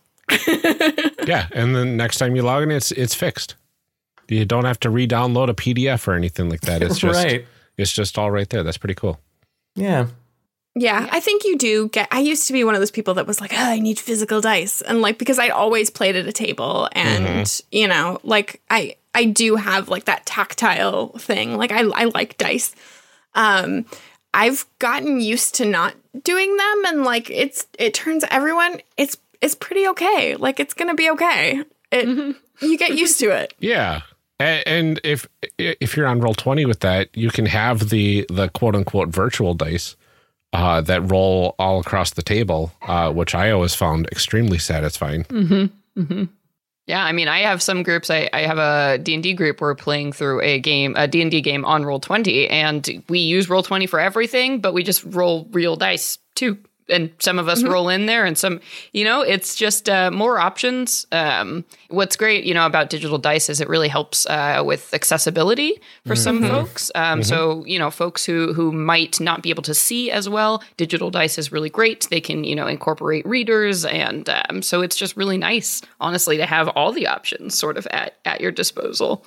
Yeah, and then next time you log in, it's it's fixed. You don't have to re-download a P D F or anything like that. It's just right. It's just all right there. That's pretty cool. Yeah. Yeah, I think you do get, I used to be one of those people that was like, oh, I need physical dice. And like, because I always played at a table and, mm-hmm. you know, like I, I do have like that tactile thing. Like I, I like dice. Um, I've gotten used to not doing them. And like, it's, it turns everyone, it's, it's pretty okay. Like it's going to be okay. It, mm-hmm. You get used to it. Yeah. And, and if, if you're on Roll twenty with that, you can have the, the quote unquote virtual dice Uh, that roll all across the table, uh, which I always found extremely satisfying. Mm-hmm. Mm-hmm. Yeah, I mean, I have some groups. I, I have a D and D group. We're playing through a game, a D and D game on Roll twenty, and we use Roll twenty for everything, but we just roll real dice too. And some of us mm-hmm. roll in there, and some, you know, it's just uh, more options. Um, what's great, you know, about digital dice is it really helps uh, with accessibility for mm-hmm. some folks. Um, mm-hmm. So, you know, folks who who might not be able to see as well, digital dice is really great. They can, you know, incorporate readers, and um, so it's just really nice, honestly, to have all the options sort of at at your disposal.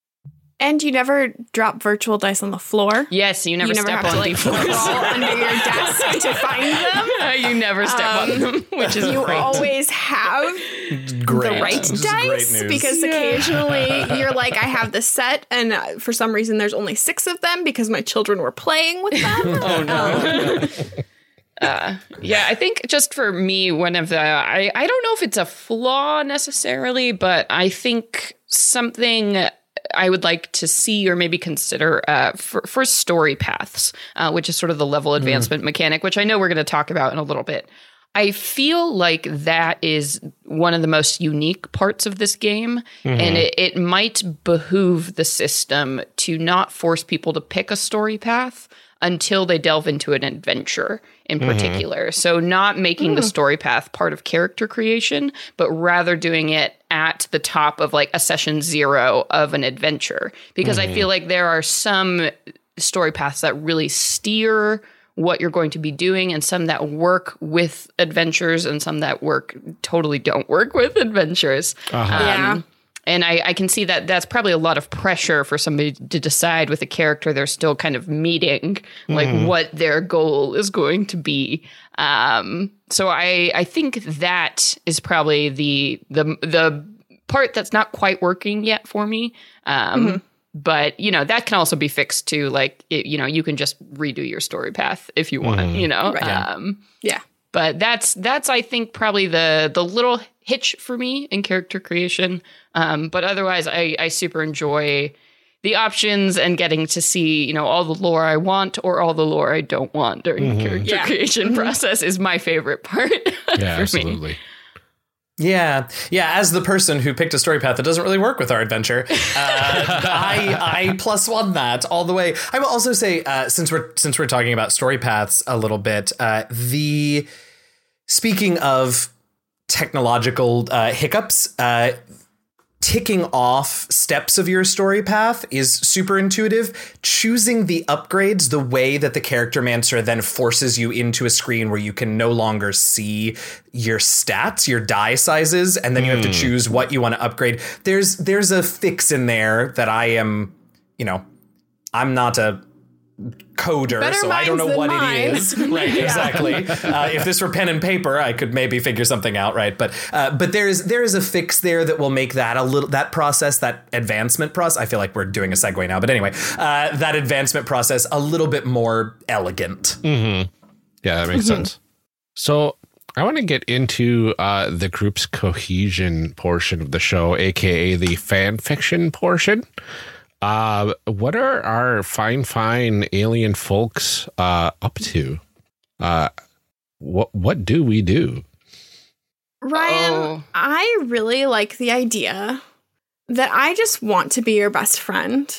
And you never drop virtual dice on the floor. Yes, you never, you never step have on to, like, D fours. crawl under your desk to find them. You never step um, on them, which is you great. always have Great. the right This is dice great news. because Yeah. occasionally you're like, I have the set, and uh, for some reason there's only six of them because my children were playing with them. Oh no. Um, uh, yeah, I think just for me, one of the, I, I don't know if it's a flaw necessarily, but I think something I would like to see or maybe consider uh, for, for story paths, uh, which is sort of the level advancement mm. mechanic, which I know we're going to talk about in a little bit. I feel like that is one of the most unique parts of this game, mm-hmm. and it, it might behoove the system to not force people to pick a story path until they delve into an adventure in particular. Mm-hmm. So not making mm. the story path part of character creation, but rather doing it at the top of like a session zero of an adventure. Because mm-hmm. I feel like there are some story paths that really steer what you're going to be doing, and some that work with adventures and some that work totally don't work with adventures. Uh-huh. Um, yeah. And I, I can see that that's probably a lot of pressure for somebody to decide with a character they're still kind of meeting, like mm. what their goal is going to be. Um, so I, I think that is probably the the the part that's not quite working yet for me. Um, mm-hmm. But, you know, that can also be fixed too. Like, it, you know, you can just redo your story path if you want, mm. you know? Right. Um, yeah. But that's, that's I think, probably the the little hitch for me in character creation. Um, but otherwise, I, I super enjoy the options and getting to see, you know, all the lore I want or all the lore I don't want during mm-hmm. the character yeah. creation mm-hmm. process is my favorite part. Yeah, absolutely. Me. Yeah. Yeah. As the person who picked a story path that doesn't really work with our adventure, uh, I, I plus one that all the way. I will also say, uh, since we're since we're talking about story paths a little bit, uh, the speaking of technological uh, hiccups, uh, ticking off steps of your story path is super intuitive. Choosing the upgrades the way that the character mancer then forces you into a screen where you can no longer see your stats, your die sizes, and then you have to choose what you want to upgrade. There's there's a fix in there that I am, you know, I'm not a coder, Better so I don't know what mine. it is. Right, yeah. Exactly. Uh, if this were pen and paper, I could maybe figure something out, right? But uh, but there is there is a fix there that will make that a little that process, that advancement process. I feel like we're doing a segue now, but anyway, uh, that advancement process a little bit more elegant. Mm-hmm. Yeah, that makes mm-hmm. sense. So I want to get into uh, the group's cohesion portion of the show, aka the fan fiction portion. Uh, what are our fine, fine alien folks uh, up to? Uh, what what do we do? Ryan, oh. I really like the idea that I just want to be your best friend.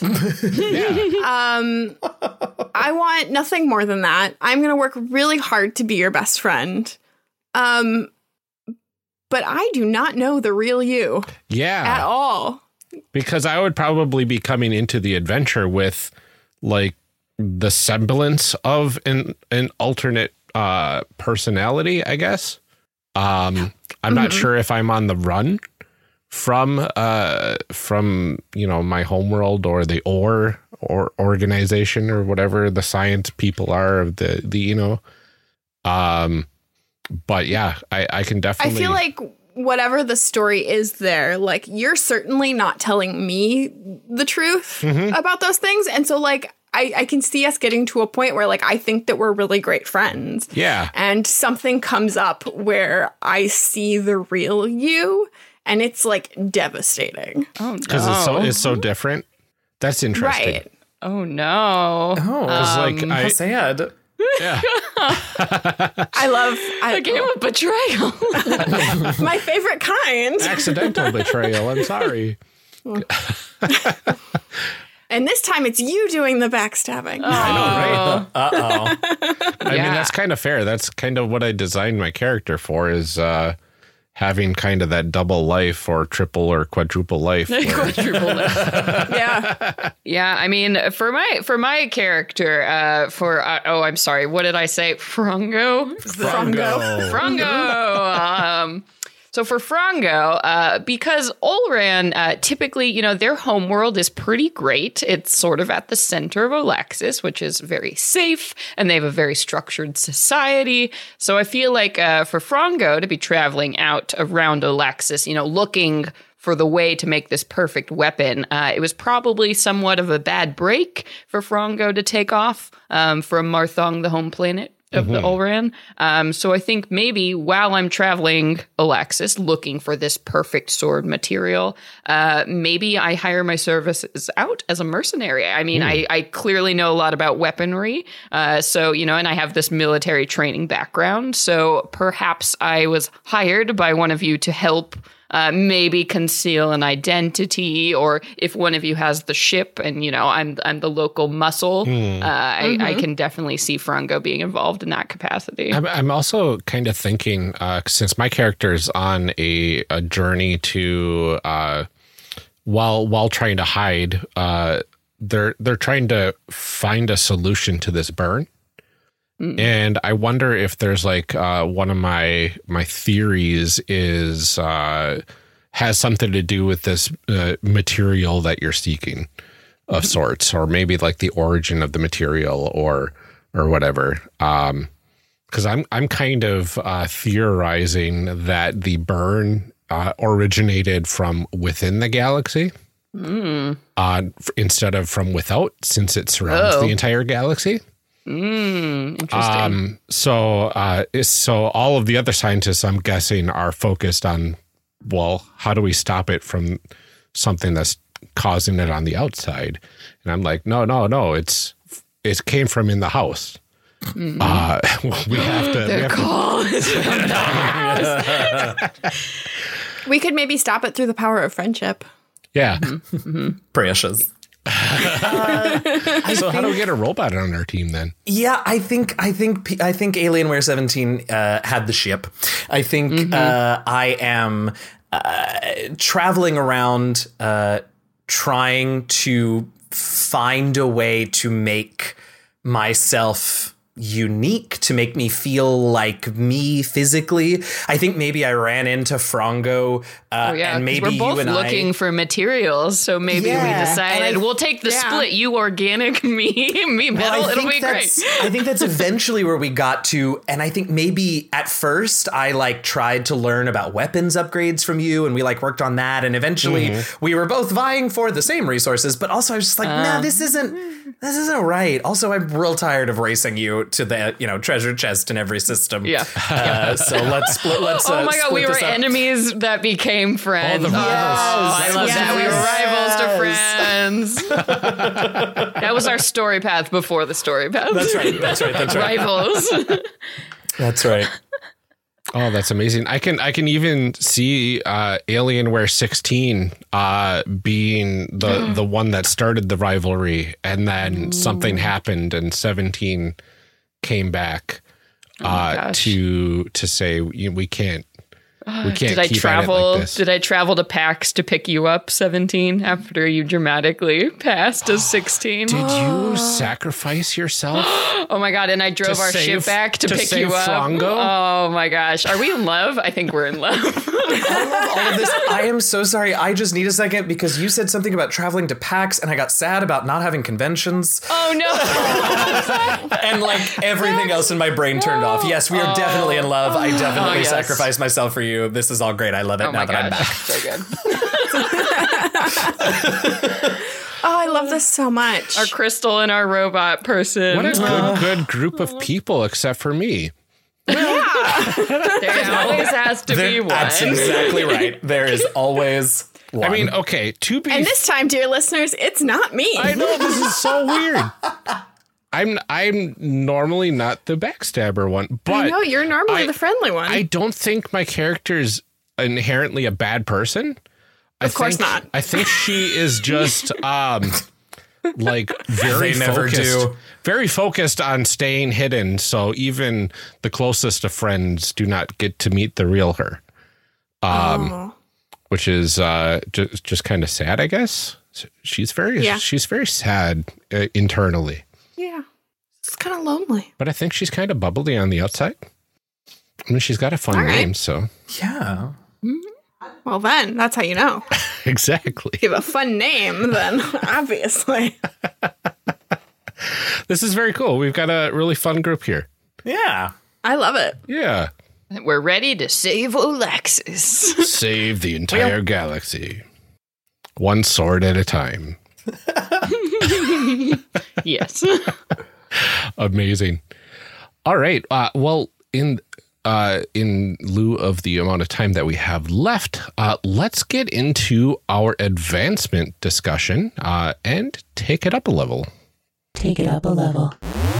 um, I want nothing more than that. I'm going to work really hard to be your best friend. Um, but I do not know the real you. Yeah. At all. Because I would probably be coming into the adventure with like the semblance of an an alternate uh, personality, I guess. Um, I'm mm-hmm. not sure if I'm on the run from uh, from, you know, my homeworld or the or or organization or whatever the science people are of the, the you know. Um, but yeah, I, I can definitely. I feel like whatever the story is there, like, you're certainly not telling me the truth mm-hmm. about those things. And so, like, I, I can see us getting to a point where, like, I think that we're really great friends. Yeah. And something comes up where I see the real you, and it's, like, devastating. Oh, no. Because it's so, it's so different. That's interesting. Right. Oh, no. Oh, um, like, I, how sad. Yeah. I love I, a game of betrayal. My favorite kind. Accidental betrayal. I'm sorry. And this time it's you doing the backstabbing. Oh. I know, right? Uh-oh. I yeah. mean, that's kind of fair. That's kind of what I designed my character for, is uh, having kind of that double life or triple or quadruple life. Where... quadruple life. Yeah. Yeah. I mean, for my for my character, uh, for uh, oh, I'm sorry. What did I say? Frongo. Frongo. Frongo. um, so for Frongo, uh, because Olran uh, typically, you know, their homeworld is pretty great. It's sort of at the center of Olaxis, which is very safe, and they have a very structured society. So I feel like uh, for Frongo to be traveling out around Olaxis, you know, looking for the way to make this perfect weapon, uh, it was probably somewhat of a bad break for Frongo to take off um, from Marthong, the home planet, of Mm-hmm. the Ulran. Um, so I think maybe while I'm traveling Alaxis looking for this perfect sword material, uh, maybe I hire my services out as a mercenary. I mean, I, I clearly know a lot about weaponry. Uh, so, you know, and I have this military training background. So perhaps I was hired by one of you to help Uh, maybe conceal an identity, or if one of you has the ship and, you know, I'm I'm the local muscle, uh, I, I can definitely see Frango being involved in that capacity. I'm, I'm also kind of thinking, uh, since my character is on a, a journey to, uh, while while trying to hide, uh, they're they're trying to find a solution to this burn. Mm. And I wonder if there's like uh, one of my my theories is uh, has something to do with this uh, material that you're seeking of sorts, or maybe like the origin of the material, or or whatever. Um, because I'm I'm kind of uh, theorizing that the burn uh, originated from within the galaxy, mm. uh, instead of from without, since it surrounds Oh. the entire galaxy. Mm, interesting. Um, so, uh, is- so all of the other scientists, I'm guessing, are focused on, well, how do we stop it from something that's causing it on the outside? And I'm like, no, no, no, it's, it came from in the house. Mm-hmm. Uh, we have to, we have Call is from the We could maybe stop it through the power of friendship. yeah. Precious. So how do we get a robot on our team then? Yeah, I think I think P- I think Alienware seventeen uh, had the ship. I think Mm-hmm. uh, I am uh, traveling around, uh, trying to find a way to make myself unique, to make me feel like me physically. I think maybe I ran into Frango, uh, Oh, yeah, and 'cause maybe we're both you and looking I. for materials, so maybe Yeah, we and decided I- we'll take the yeah. split. You organic, me, me metal. Well, I It'll think be great. that's, I think that's eventually where we got to, and I think maybe at first I like tried to learn about weapons upgrades from you, and we like worked on that, and eventually we were both vying for the same resources, but also I was just like, nah, this isn't, this isn't right. Also, I'm real tired of racing you to the, you know, treasure chest in every system. Yeah. Uh, so let's split. Let's. Oh uh, my god, we split were this up. enemies that became friends. the Oh, rivals. I love that. We were rivals to Yes. friends. That was our story path before the story path. That's right. That's right. That's right. Rivals. That's right. Oh, that's amazing. I can I can even see uh, Alienware sixteen uh, being the, the one that started the rivalry, and then something happened and seventeen came back uh, gosh. to to say we, we can't we can't Did I keep travel? at it like this. Did I travel to PAX to pick you up, seventeen, after you dramatically passed as sixteen? Did you sacrifice yourself? Oh my god! And I drove To our save- ship back to, to pick save you up. Frango? Oh my gosh! Are we in love? I think we're in love. I love all of this. I am so sorry. I just need a second because you said something about traveling to PAX, and I got sad about not having conventions, Oh no! and like everything else in my brain turned off. Yes, we are definitely in love. I definitely Oh, yes. sacrificed myself for you. This is all great. I love it Oh now my that I'm gosh! back. So good. Oh, I love this so much. Our crystal and our robot person. What a good good group of people, except for me. There always has to be There- one. That's exactly right. There is always one. I mean, okay, to be And this time, dear listeners, it's not me. I know this is so weird. I'm I'm normally not the backstabber one, but I know you're normally I- the friendly one. I don't think my character's inherently a bad person. Of course think, not. I think she is just um like very They never focused, do. very focused on staying hidden. So even the closest of friends do not get to meet the real her. Um, oh. which is uh, just just kind of sad, I guess. She's very Yeah. she's very sad uh, internally, Yeah. It's kind of lonely. but I think she's kind of bubbly on the outside. I mean, she's got a fun All right. name, so yeah. Well, then, that's how you know. exactly. If you have a fun name, then obviously. This is very cool. We've got a really fun group here. Yeah. I love it. Yeah, We're ready to save Olaxis. save the entire galaxy, one sword at a time. Yes. Amazing. All right. Uh, well, in uh, in lieu of the amount of time that we have left, uh, let's get into our advancement discussion uh, and take it up a level. Take it up a level.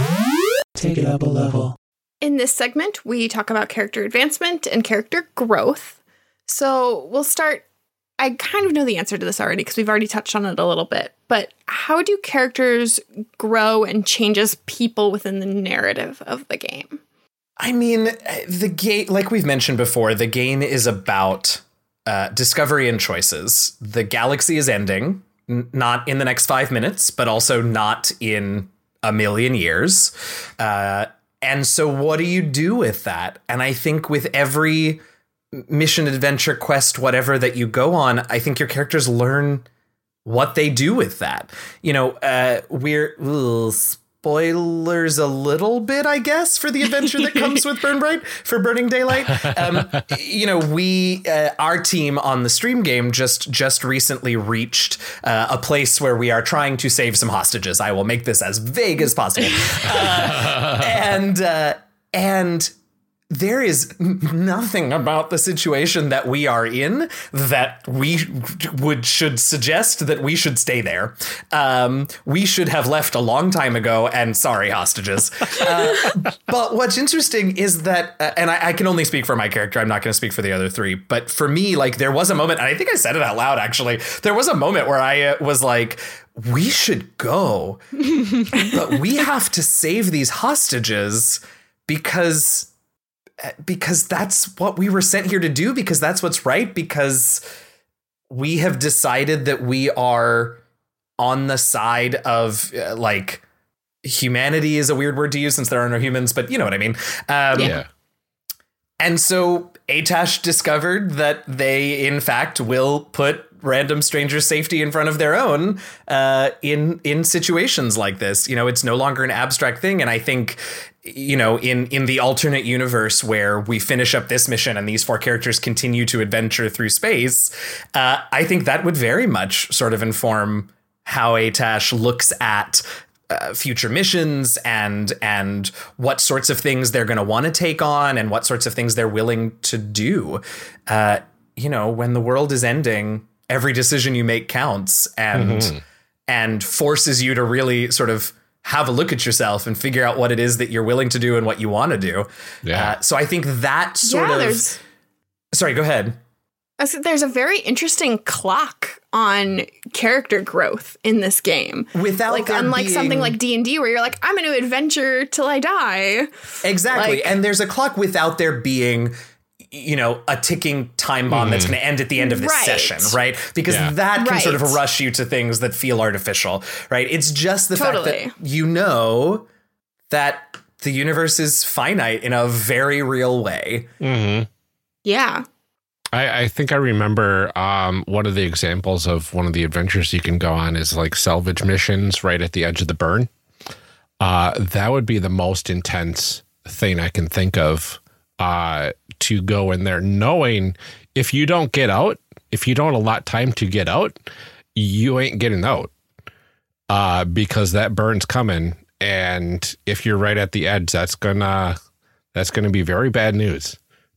Take it up a level. In this segment, we talk about character advancement and character growth. So we'll start. I kind of know the answer to this already because we've already touched on it a little bit. But how do characters grow and change as people within the narrative of the game? I mean, the game, like we've mentioned before, the game is about uh, discovery and choices. The galaxy is ending, n- not in the next five minutes, but also not in a million years. Uh, and so what do you do with that? And I think with every mission, adventure, quest, whatever that you go on, I think your characters learn what they do with that. You know, uh, we're ugh, spoilers a little bit, I guess, for the adventure that comes with Burn Bright for Burning Daylight. Um, you know, we, uh, our team on the stream game just just recently reached uh, a place where we are trying to save some hostages. I will make this as vague as possible. Uh, and uh, and. There is nothing about the situation that we are in that we would should suggest that we should stay there. Um, we should have left a long time ago. And sorry, hostages. Uh, but what's interesting is that, uh, and I, I can only speak for my character. I'm not going to speak for the other three. But for me, like there was a moment, and I think I said it out loud, actually. There was a moment where I uh, was like, we should go, but we have to save these hostages because. Because that's what we were sent here to do, because that's what's right, because we have decided that we are on the side of uh, like humanity is a weird word to use since there are no humans, but you know what I mean? Um, Yeah. And so Atash discovered that they, in fact, will put random strangers' safety in front of their own uh, in in situations like this. You know, it's no longer an abstract thing. And I think, you know, in in the alternate universe where we finish up this mission and these four characters continue to adventure through space, uh, I think that would very much sort of inform how Atash looks at Uh, future missions and and what sorts of things they're going to want to take on and what sorts of things they're willing to do. Uh, you know, when the world is ending, every decision you make counts and mm-hmm. and forces you to really sort of have a look at yourself and figure out what it is that you're willing to do and what you want to do. Yeah. Uh, so I think that sort yeah, of. There's... Sorry, go ahead. There's a very interesting clock on character growth in this game. Without like unlike being... something like D and D where you're like, I'm going to adventure till I die. Exactly. Like, and there's a clock without there being, you know, a ticking time bomb mm. that's going to end at the end of this right. session, right? Because yeah. that can right. sort of rush you to things that feel artificial, right? It's just the totally. fact that you know that the universe is finite in a very real way. Mm-hmm. Yeah. I, I think I remember um, one of the examples of one of the adventures you can go on is like salvage missions right at the edge of the burn. Uh, that would be the most intense thing I can think of uh, to go in there, knowing if you don't get out, if you don't allot time to get out, you ain't getting out uh, because that burn's coming. And if you're right at the edge, that's gonna that's gonna be very bad news.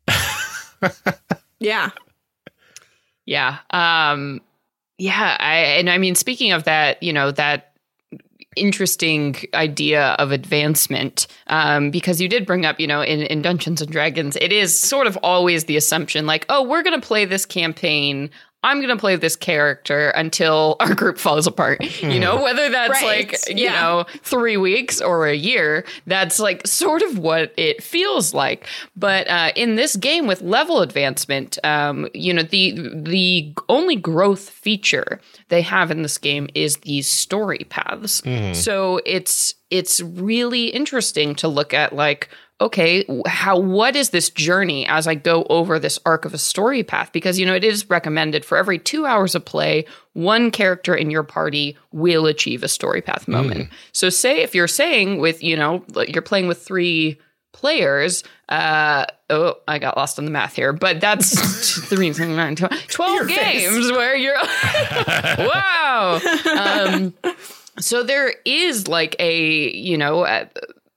Yeah. Yeah. Um, yeah. I, and I mean, speaking of that, you know, that interesting idea of advancement, um, because you did bring up, you know, in, in Dungeons and Dragons, it is sort of always the assumption like, oh, we're going to play this campaign. I'm going to play this character until our group falls apart, you know, whether that's right. like, you yeah. know, three weeks or a year, that's like sort of what it feels like. But uh, in this game with level advancement, um, you know, the the only growth feature they have in this game is these story paths. Mm. So it's it's really interesting to look at like, okay, how what is this journey as I go over this arc of a story path? Because, you know, it is recommended for every two hours of play, one character in your party will achieve a story path moment. Mm. So say if you're saying with, you know, you're playing with three players, uh, oh, I got lost on the math here, but that's three, nine, twelve your games face. Where you're, wow. Um, so there is like a, you know, a,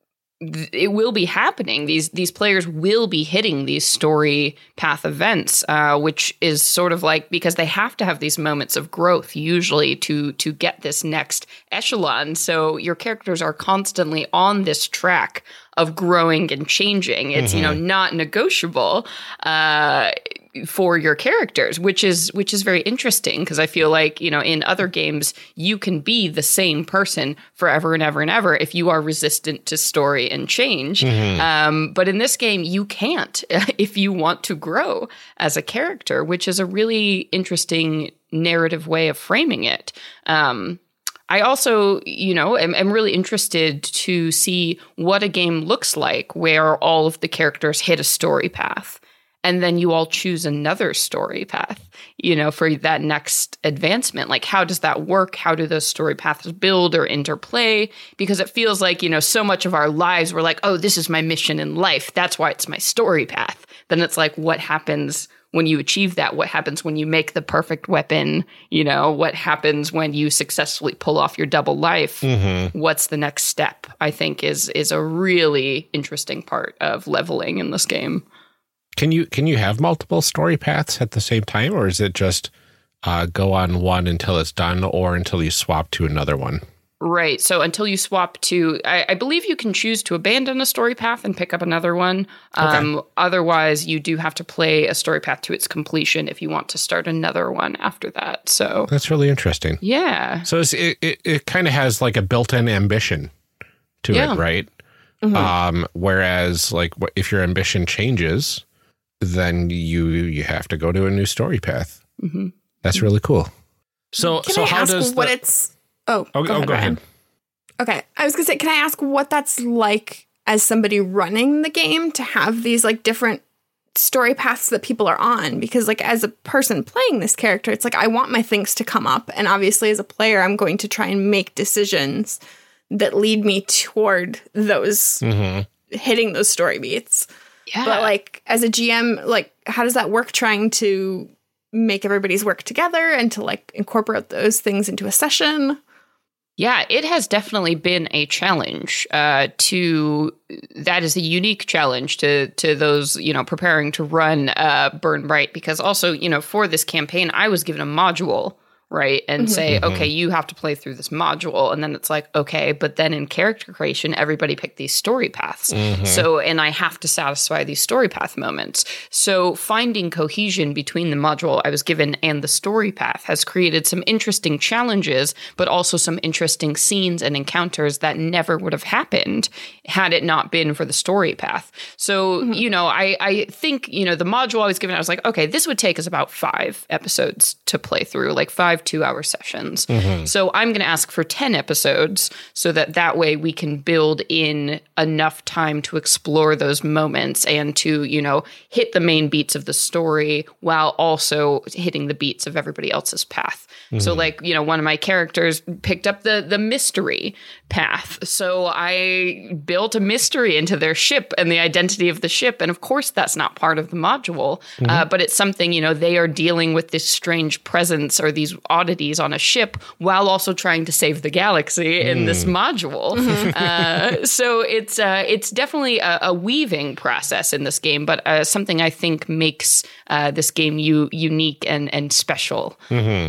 it will be happening. These these players will be hitting these story path events, uh, which is sort of like, because they have to have these moments of growth usually to to get this next echelon. So your characters are constantly on this track of growing and changing. It's, mm-hmm. you know, not negotiable uh, for your characters, which is which is very interesting, because I feel like, you know, in other games, you can be the same person forever and ever and ever if you are resistant to story and change. Mm-hmm. Um, but in this game, you can't if you want to grow as a character, which is a really interesting narrative way of framing it. Um, I also, you know, am, am really interested to see what a game looks like where all of the characters hit a story path and then you all choose another story path, you know, for that next advancement. Like, how does that work? How do those story paths build or interplay? Because it feels like, you know, so much of our lives, we're like, oh, this is my mission in life. That's why it's my story path. Then it's like, what happens when you achieve that? What happens when you make the perfect weapon? You know, what happens when you successfully pull off your double life? Mm-hmm. What's the next step? I think is is a really interesting part of leveling in this game. Can you can you have multiple story paths at the same time, or is it just uh, go on one until it's done, or until you swap to another one? Right. So until you swap to, I, I believe you can choose to abandon a story path and pick up another one. Um, okay. Otherwise, you do have to play a story path to its completion if you want to start another one after that. So that's really interesting. Yeah. So it's, it it, it kind of has like a built-in ambition to yeah. it, right? Mm-hmm. Um, whereas, like, if your ambition changes, then you you have to go to a new story path. Mm-hmm. That's really cool. So Can so I how ask does what the, it's? Oh, oh, go, oh, ahead, go ahead. Okay, I was gonna say, can I ask what that's like as somebody running the game to have these like different story paths that people are on? Because like as a person playing this character, it's like I want my things to come up, and obviously as a player, I'm going to try and make decisions that lead me toward those mm-hmm. hitting those story beats. Yeah. But like as a G M, like how does that work? Trying to make everybody's work together and to like incorporate those things into a session. Yeah, it has definitely been a challenge uh, to, that is a unique challenge to to those, you know, preparing to run uh, Burn Bright, because also, you know, for this campaign, I was given a module, right? And mm-hmm. say, mm-hmm. okay, you have to play through this module. And then it's like, okay, but then in character creation, everybody picked these story paths. Mm-hmm. So, and I have to satisfy these story path moments. So finding cohesion between the module I was given and the story path has created some interesting challenges, but also some interesting scenes and encounters that never would have happened had it not been for the story path. So, mm-hmm. you know, I, I think, you know, the module I was given, I was like, okay, this would take us about five episodes to play through, like five two-hour sessions. Mm-hmm. So I'm going to ask for ten episodes so that that way we can build in enough time to explore those moments and to, you know, hit the main beats of the story while also hitting the beats of everybody else's path. Mm-hmm. So like, you know, one of my characters picked up the the mystery path. So I built a mystery into their ship and the identity of the ship. And of course, that's not part of the module, mm-hmm. uh, but it's something, you know, they are dealing with this strange presence or these oddities on a ship while also trying to save the galaxy mm. in this module. Mm-hmm. uh, so it's uh, it's definitely a, a weaving process in this game, but uh, something I think makes uh, this game u- unique and, and special. Mm-hmm.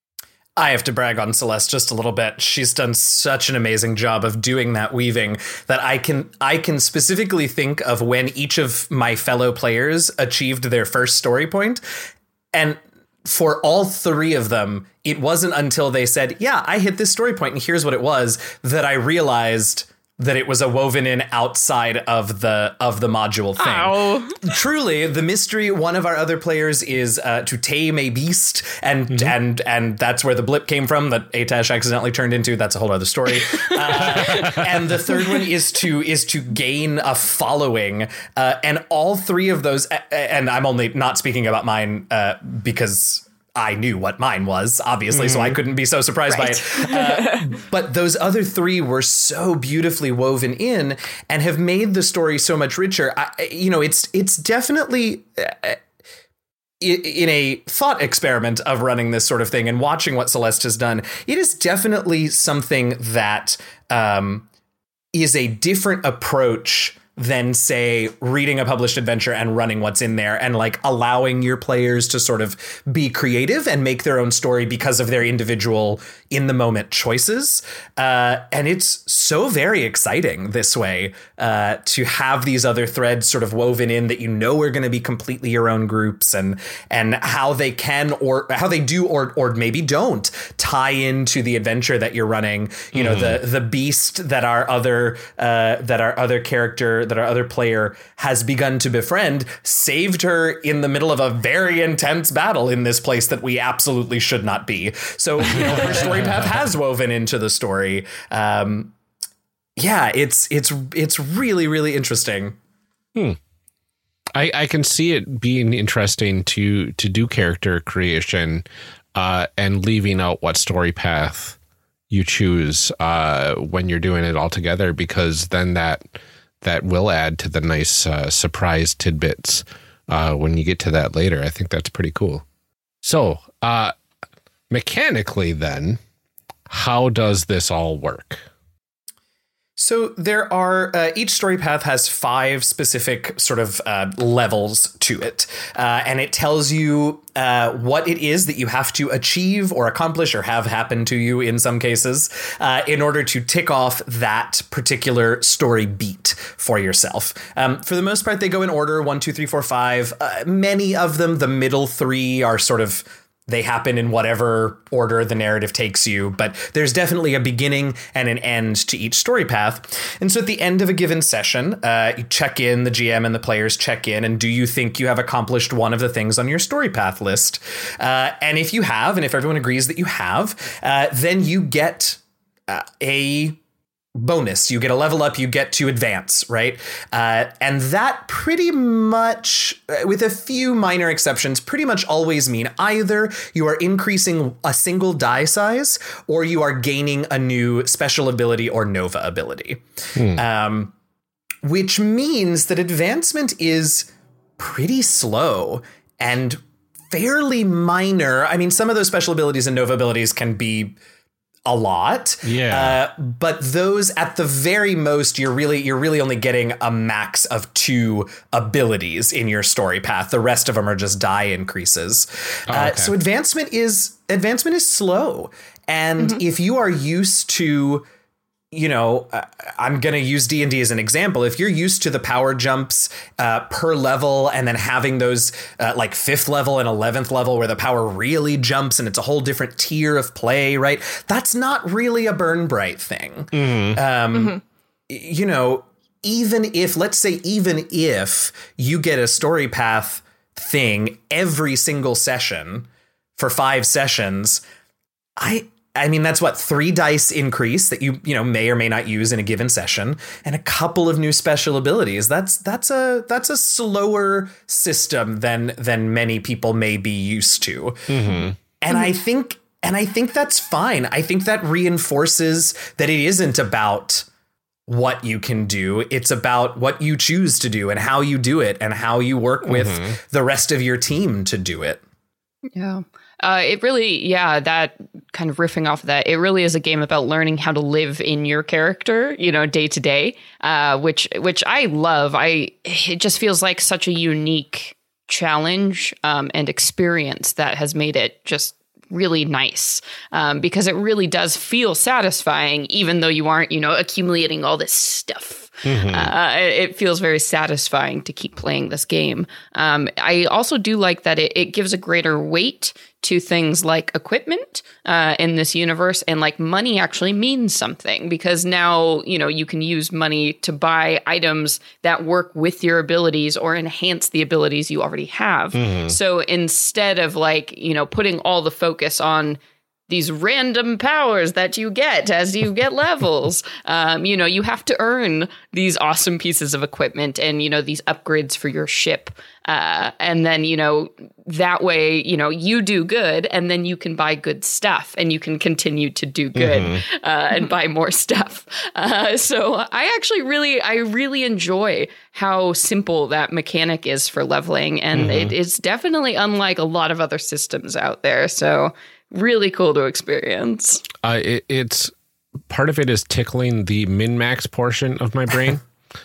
I have to brag on Celeste just a little bit. She's done such an amazing job of doing that weaving that I can I can specifically think of when each of my fellow players achieved their first story point. And for all three of them, it wasn't until they said, yeah, I hit this story point and here's what it was, that I realized that it was a woven in outside of the of the module thing. Ow. Truly, the mystery, one of our other players is uh, to tame a beast, and mm-hmm. and and that's where the blip came from that Atash accidentally turned into. That's a whole other story. uh, and the third one is to is to gain a following. Uh, and all three of those, and I'm only not speaking about mine uh, because I knew what mine was, obviously, mm. so I couldn't be so surprised right. by it. Uh, but those other three were so beautifully woven in and have made the story so much richer. I, you know, it's it's definitely uh, in a thought experiment of running this sort of thing and watching what Celeste has done. It is definitely something that um, is a different approach than, say, reading a published adventure and running what's in there and like allowing your players to sort of be creative and make their own story because of their individual in the moment choices. Uh, and it's so very exciting this way uh, to have these other threads sort of woven in that, you know, are going to be completely your own groups, and and how they can or how they do or or maybe don't tie into the adventure that you're running. You know, mm. the the beast that our other uh, that our other character that our other player has begun to befriend saved her in the middle of a very intense battle in this place that we absolutely should not be. So, you know, her story path has woven into the story. Um, yeah, it's it's it's really, really interesting. Hmm. I, I can see it being interesting to to do character creation uh, and leaving out what story path you choose uh, when you're doing it all together, because then that that will add to the nice uh, surprise tidbits uh, when you get to that later. I think that's pretty cool. So uh, mechanically then, how does this all work? So there are uh, each story path has five specific sort of uh, levels to it, uh, and it tells you uh, what it is that you have to achieve or accomplish or have happen to you in some cases uh, in order to tick off that particular story beat for yourself. Um, for the most part, they go in order one, two, three, four, five. Uh, many of them, the middle three, are sort of they happen in whatever order the narrative takes you, but there's definitely a beginning and an end to each story path. And so at the end of a given session, uh, you check in, the G M and the players check in, and do you think you have accomplished one of the things on your story path list? Uh, and if you have, and if everyone agrees that you have, uh, then you get uh, a bonus. You get a level up, you get to advance, right? Uh, and that pretty much, with a few minor exceptions, pretty much always mean either you are increasing a single die size or you are gaining a new special ability or Nova ability. Hmm. Um, which means that advancement is pretty slow and fairly minor. I mean, some of those special abilities and Nova abilities can be a lot. Yeah. Uh, but those at the very most, you're really you're really only getting a max of two abilities in your story path. The rest of them are just die increases. Oh, okay. uh, so advancement is advancement is slow. And mm-hmm. if you are used to, you know, uh, I'm going to use D and D as an example. If you're used to the power jumps uh, per level and then having those uh, like fifth level and eleventh level where the power really jumps and it's a whole different tier of play, right? That's not really a Burn Bright thing. Mm-hmm. Um, mm-hmm. You know, even if, let's say, even if you get a story path thing every single session for five sessions, I... I mean, that's what, three dice increase that you, you know, may or may not use in a given session, and a couple of new special abilities. That's that's a that's a slower system than than many people may be used to. Mm-hmm. And mm-hmm. I think and I think that's fine. I think that reinforces that it isn't about what you can do. It's about what you choose to do and how you do it and how you work with mm-hmm. the rest of your team to do it. Yeah. Uh, it really, yeah, that kind of riffing off of that, it really is a game about learning how to live in your character, you know, day to day, uh, which which I love. I it just feels like such a unique challenge um, and experience that has made it just really nice um, because it really does feel satisfying, even though you aren't, you know, accumulating all this stuff. Mm-hmm. Uh, it feels very satisfying to keep playing this game. Um, I also do like that it, it gives a greater weight to things like equipment uh, in this universe, and like money actually means something because now, you know, you can use money to buy items that work with your abilities or enhance the abilities you already have. Mm-hmm. So instead of like, you know, putting all the focus on these random powers that you get as you get levels, um, you know, you have to earn these awesome pieces of equipment and, you know, these upgrades for your ship. Uh, and then, you know, that way, you know, you do good and then you can buy good stuff and you can continue to do good mm-hmm. uh, and buy more stuff. Uh, so I actually really, I really enjoy how simple that mechanic is for leveling. And mm-hmm. it is definitely unlike a lot of other systems out there. So really cool to experience. Uh, it, it's part of it is tickling the min-max portion of my brain.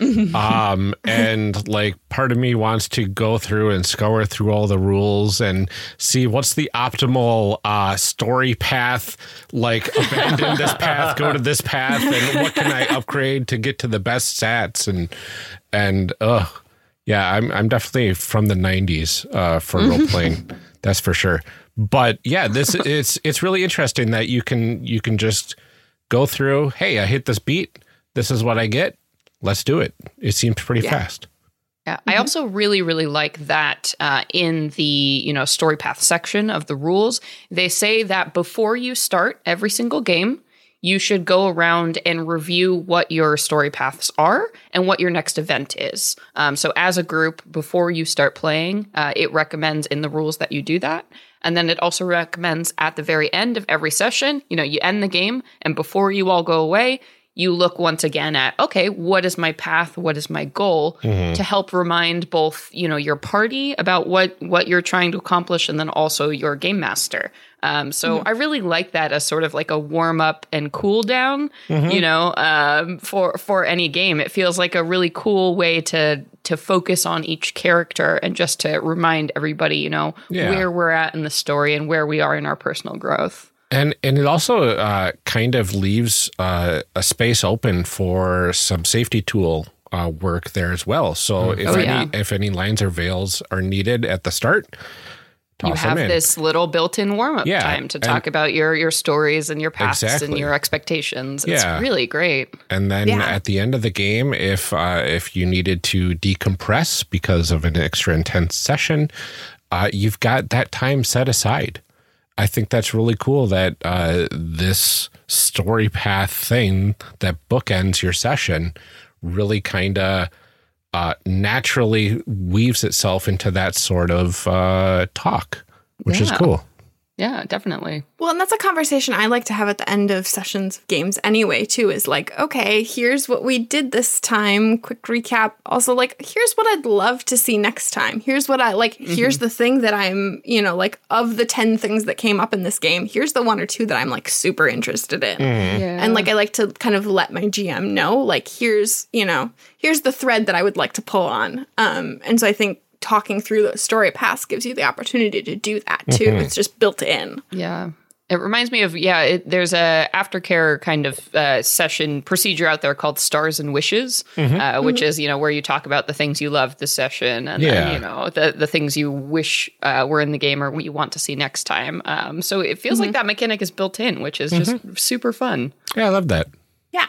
um, and like part of me wants to go through and scour through all the rules and see what's the optimal uh, story path, like abandon this path, go to this path, and what can I upgrade to get to the best stats and and uh yeah, I'm I'm definitely from the nineties uh, for role playing, that's for sure. But yeah, this it's it's really interesting that you can you can just go through. Hey, I hit this beat. This is what I get. Let's do it. It seems pretty Yeah. fast. Yeah, I also really, really like that uh, in the, you know, story path section of the rules, they say that before you start every single game, you should go around and review what your story paths are and what your next event is. Um, so as a group, before you start playing, uh, it recommends in the rules that you do that. And then it also recommends at the very end of every session, you know, you end the game, and before you all go away, you look once again at, okay, what is my path? What is my goal? Mm-hmm. To help remind both, you know, your party about what, what you're trying to accomplish, and then also your game master. Um, so mm-hmm. I really like that as sort of like a warm up and cool down, mm-hmm. you know, um, for, for any game. It feels like a really cool way to, to focus on each character and just to remind everybody, you know, yeah. where we're at in the story and where we are in our personal growth. And and it also uh, kind of leaves uh, a space open for some safety tool uh, work there as well. So if oh, any yeah. if any lines or veils are needed at the start, toss you have them in. this little built-in warm-up Yeah, time to and- talk about your your stories and your paths Exactly. and your expectations. It's Yeah. really great. And then Yeah. at the end of the game, if uh, if you needed to decompress because of an extra intense session, uh, you've got that time set aside. I think that's really cool that uh, this story path thing that bookends your session really kind of uh, naturally weaves itself into that sort of uh, talk, which is Yeah. cool. Yeah, definitely. Well, and that's a conversation I like to have at the end of sessions of games anyway, too, is like, okay, here's what we did this time. Quick recap. Also, like, here's what I'd love to see next time. Here's what I like. Mm-hmm. Here's the thing that I'm, you know, like, of the ten things that came up in this game, here's the one or two that I'm like super interested in. Mm-hmm. Yeah. And like, I like to kind of let my G M know, like, here's, you know, here's the thread that I would like to pull on. Um, and so I think talking through those story paths gives you the opportunity to do that too. Mm-hmm. It's just built in. Yeah. It reminds me of, yeah, it, there's a aftercare kind of uh, session procedure out there called Stars and Wishes, Mm-hmm. uh, which is, you know, where you talk about the things you loved this session and Yeah. then, you know, the, the things you wish uh, were in the game or what you want to see next time. Um, so it feels like that mechanic is built in, which is just super fun. Yeah, I love that. Yeah.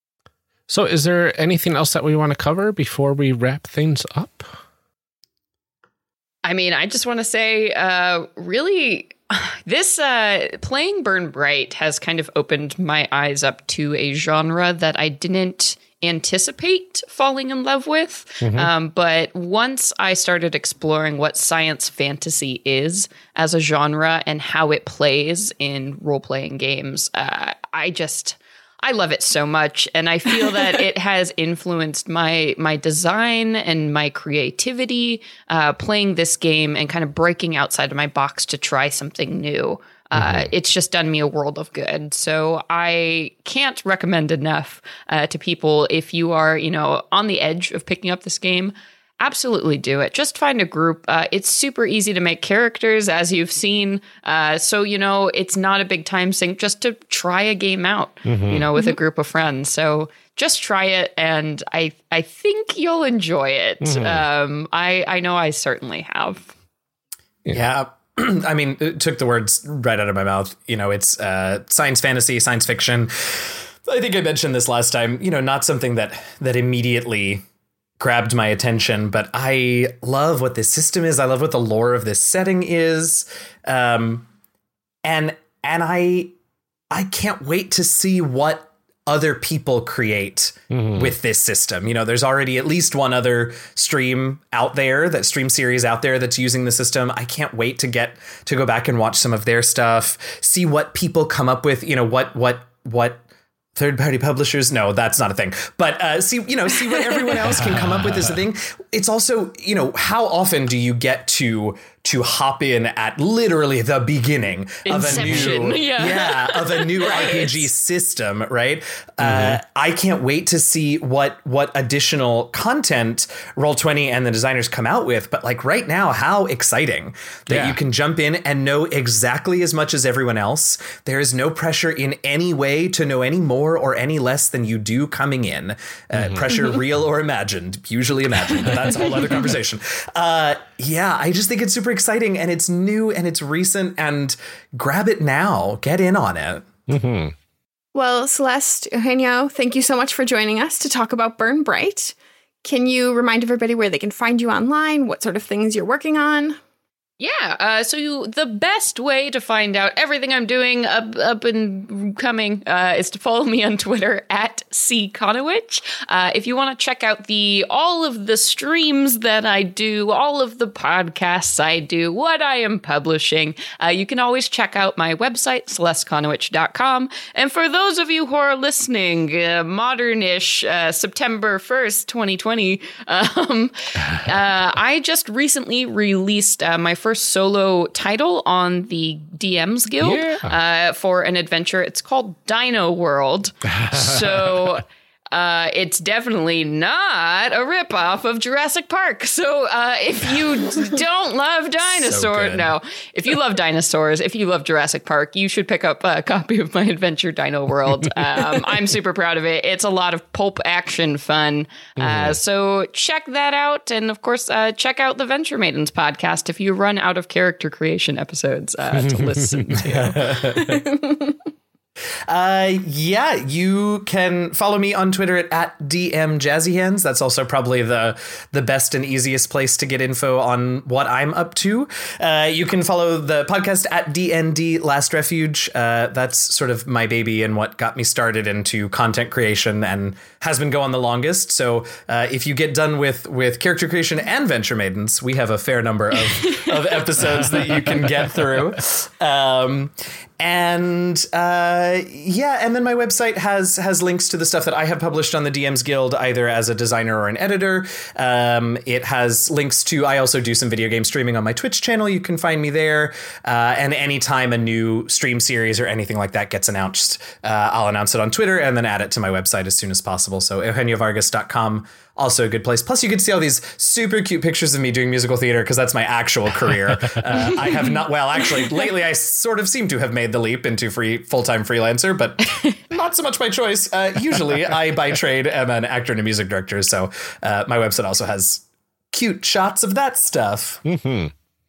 So is there anything else that we want to cover before we wrap things up? I mean, I just want to say, uh, really, this uh, playing Burn Bright has kind of opened my eyes up to a genre that I didn't anticipate falling in love with. Mm-hmm. Um, but once I started exploring what science fantasy is as a genre and how it plays in role-playing games, uh, I just... I love it so much, and I feel that it has influenced my my design and my creativity uh, playing this game and kind of breaking outside of my box to try something new. Uh, mm-hmm. It's just done me a world of good. So I can't recommend enough uh, to people if you are, you know, on the edge of picking up this game. Absolutely do it. Just find a group. Uh, it's super easy to make characters, as you've seen. Uh, so, you know, it's not a big time sink just to try a game out, mm-hmm. you know, with mm-hmm. a group of friends. So just try it. And I I think you'll enjoy it. Mm-hmm. Um, I, I know I certainly have. Yeah. I mean, it took the words right out of my mouth. You know, it's uh, science fantasy, science fiction. I think I mentioned this last time, you know, not something that that immediately grabbed my attention, but I love what this system is. I love what the lore of this setting is. Um, and and I I can't wait to see what other people create mm-hmm. with this system. You know, there's already at least one other stream out there, that stream series out there that's using the system. I can't wait to get to go back and watch some of their stuff, see what people come up with, you know, what what what third-party publishers? No, that's not a thing. But uh, see, you know, see what everyone else can come up with as a thing. It's also, you know, how often do you get to to hop in at literally the beginning Inception, of a new yeah. yeah of a new R P G system, right? Uh, I can't wait to see what what additional content Roll twenty and the designers come out with. But like right now, how exciting that Yeah. you can jump in and know exactly as much as everyone else. There is no pressure in any way to know any more or any less than you do coming in. Uh, Mm-hmm. Pressure, real or imagined, usually imagined. But that's a whole other conversation. Uh, yeah, I just think it's super exciting, and it's new and it's recent, and grab it now. Get in on it. Mm-hmm. Well, Celeste, Eugenio, thank you so much for joining us to talk about Burn Bright. Can you remind everybody where they can find you online, what sort of things you're working on? Yeah, uh, so you, the best way to find out everything I'm doing up, up and coming uh, is to follow me on Twitter at C Conowitch. Uh, if you want to check out the all of the streams that I do, all of the podcasts I do, what I am publishing, uh, you can always check out my website, celeste conowitch dot com. And for those of you who are listening, uh, modern-ish, uh, September first, twenty twenty, um, uh, I just recently released uh, my first solo title on the D Ms Guild Yeah. uh, for an adventure. It's called Dino World. So uh, it's definitely not a ripoff of Jurassic Park. So uh, if you don't love dinosaurs, good. no, if you love dinosaurs, if you love Jurassic Park, you should pick up a copy of my adventure Dino World. Um, I'm super proud of it. It's a lot of pulp action fun. Uh, so check that out. And of course, uh, check out the Venture Maidens podcast if you run out of character creation episodes uh, to listen to. Uh, yeah, you can follow me on Twitter at, at D M Jazzy Hands. That's also probably the the best and easiest place to get info on what I'm up to. Uh, you can follow the podcast at D N D Last Refuge. Uh, that's sort of my baby and what got me started into content creation and has been going the longest. So uh, if you get done with with character creation and Venture Maidens, we have a fair number of, of episodes that you can get through. Um, And uh, yeah, and then my website has has links to the stuff that I have published on the D Ms Guild, either as a designer or an editor. Um, it has links to, I also do some video game streaming on my Twitch channel. You can find me there. Uh, and anytime a new stream series or anything like that gets announced, uh, I'll announce it on Twitter and then add it to my website as soon as possible. So eugenio vargas dot com. Also a good place. Plus, you can see all these super cute pictures of me doing musical theater because that's my actual career. uh, I have not, well, actually, lately I sort of seem to have made the leap into free full-time freelancer, but not so much my choice. Uh, usually, I, by trade, am an actor and a music director. So uh, my website also has cute shots of that stuff. Mm-hmm.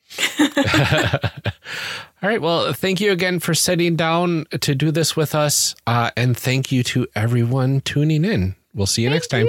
All right. Well, thank you again for sitting down to do this with us. Uh, and thank you to everyone tuning in. We'll see you next time.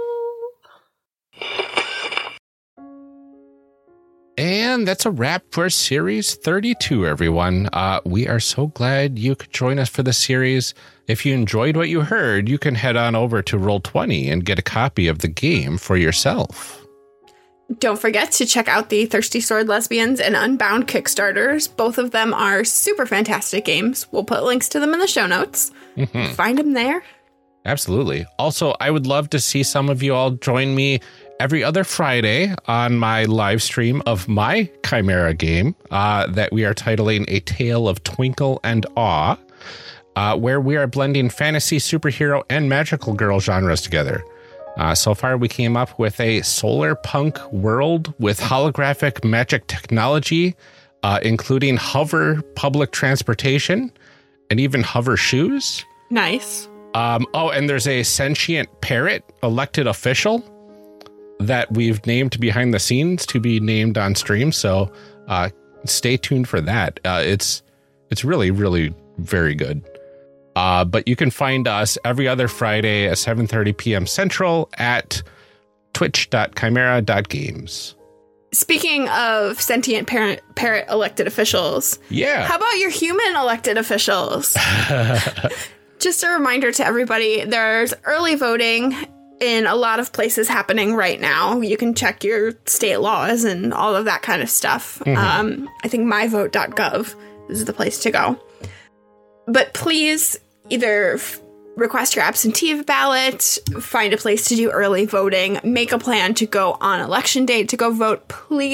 And that's a wrap for series thirty-two, everyone. Uh, we are so glad you could join us for the series. If you enjoyed what you heard, you can head on over to Roll twenty and get a copy of the game for yourself. Don't forget to check out the Thirsty Sword Lesbians and Unbound Kickstarters. Both of them are super fantastic games. We'll put links to them in the show notes. Mm-hmm. Find them there. Absolutely. Also, I would love to see some of you all join me every other Friday on my live stream of my Chimera game uh, that we are titling A Tale of Twinkle and Awe, uh, where we are blending fantasy, superhero, and magical girl genres together. Uh, so far, we came up with a solar punk world with holographic magic technology, uh, including hover public transportation and even hover shoes. Nice. Um, oh, and there's a sentient parrot elected official that we've named behind the scenes to be named on stream. So uh, stay tuned for that. Uh, it's it's really, really very good. Uh, but you can find us every other Friday at seven thirty p.m. Central at twitch dot chimera dot games. Speaking of sentient parrot, parrot elected officials, Yeah. how about your human elected officials? Just a reminder to everybody, there's early voting in a lot of places happening right now. You can check your state laws and all of that kind of stuff. Mm-hmm. Um, I think my vote dot gov is the place to go. But please either f- request your absentee ballot, find a place to do early voting, make a plan to go on election day to go vote. Please,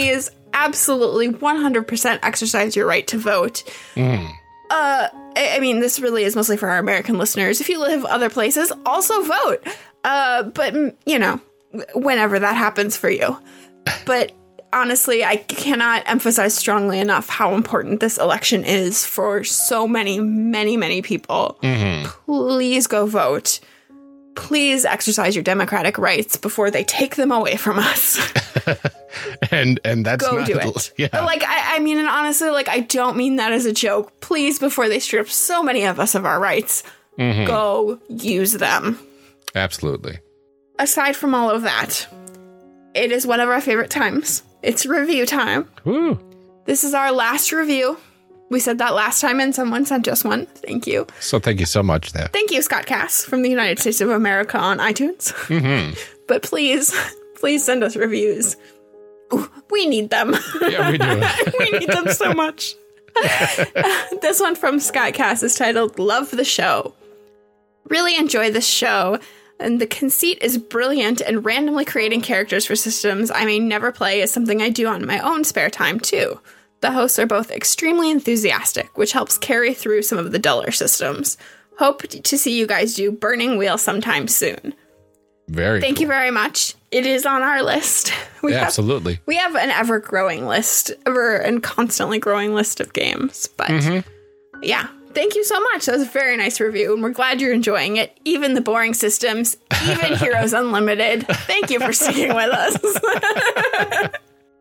absolutely one hundred percent exercise your right to vote. Mm. Uh, I mean, this really is mostly for our American listeners. If you live other places, also vote. Uh, but, you know, whenever that happens for you. But honestly, I cannot emphasize strongly enough how important this election is for so many, many, many people. Mm-hmm. Please go vote. Please exercise your democratic rights before they take them away from us. and and that's go not, do it. Yeah. Like I, I mean, and honestly, like I don't mean that as a joke. Please, before they strip so many of us of our rights, mm-hmm. go use them. Absolutely. Aside from all of that, it is one of our favorite times. It's review time. Woo. This is our last review. We said that last time and someone sent us one. Thank you. So thank you so much, there. Thank you, Scott Cass from the United States of America on iTunes. Mm-hmm. But please, please send us reviews. Ooh, we need them. Yeah, we do. We need them so much. This one from Scott Cass is titled Love the Show. Really enjoy this show. And the conceit is brilliant, and randomly creating characters for systems I may never play is something I do on my own spare time, too. The hosts are both extremely enthusiastic, which helps carry through some of the duller systems. Hope to see you guys do Burning Wheel sometime soon. Very Thank cool. you very much. It is on our list. We yeah, have, absolutely. We have an ever-growing list, ever and constantly growing list of games. But mm-hmm. yeah, thank you so much. That was a very nice review, and we're glad you're enjoying it. Even the boring systems, even Heroes Unlimited. Thank you for sticking with us.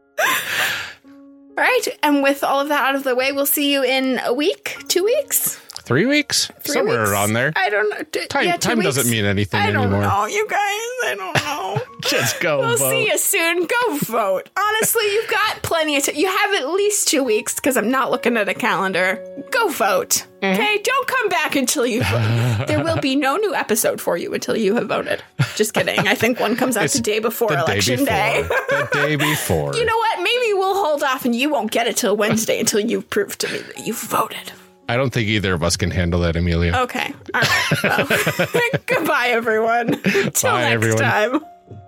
All right, and with all of that out of the way, we'll see you in a week, two weeks, three weeks, three somewhere weeks? around there. I don't know. D- time yeah, time weeks. doesn't mean anything I don't anymore. know, you guys. I don't know. Just go. We'll vote. see you soon. Go vote. Honestly, you've got plenty of time. You have at least two weeks because I'm not looking at a calendar. Go vote. Mm-hmm. Okay, don't come back until you vote. There will be no new episode for you until you have voted. Just kidding. I think one comes out it's the day before the election day. Before. day. The day before. You know what? Maybe we'll hold off and you won't get it till Wednesday until you prove to me that you voted. I don't think either of us can handle that, Amelia. Okay. All right. Well, goodbye, everyone. Till Bye, next everyone. time.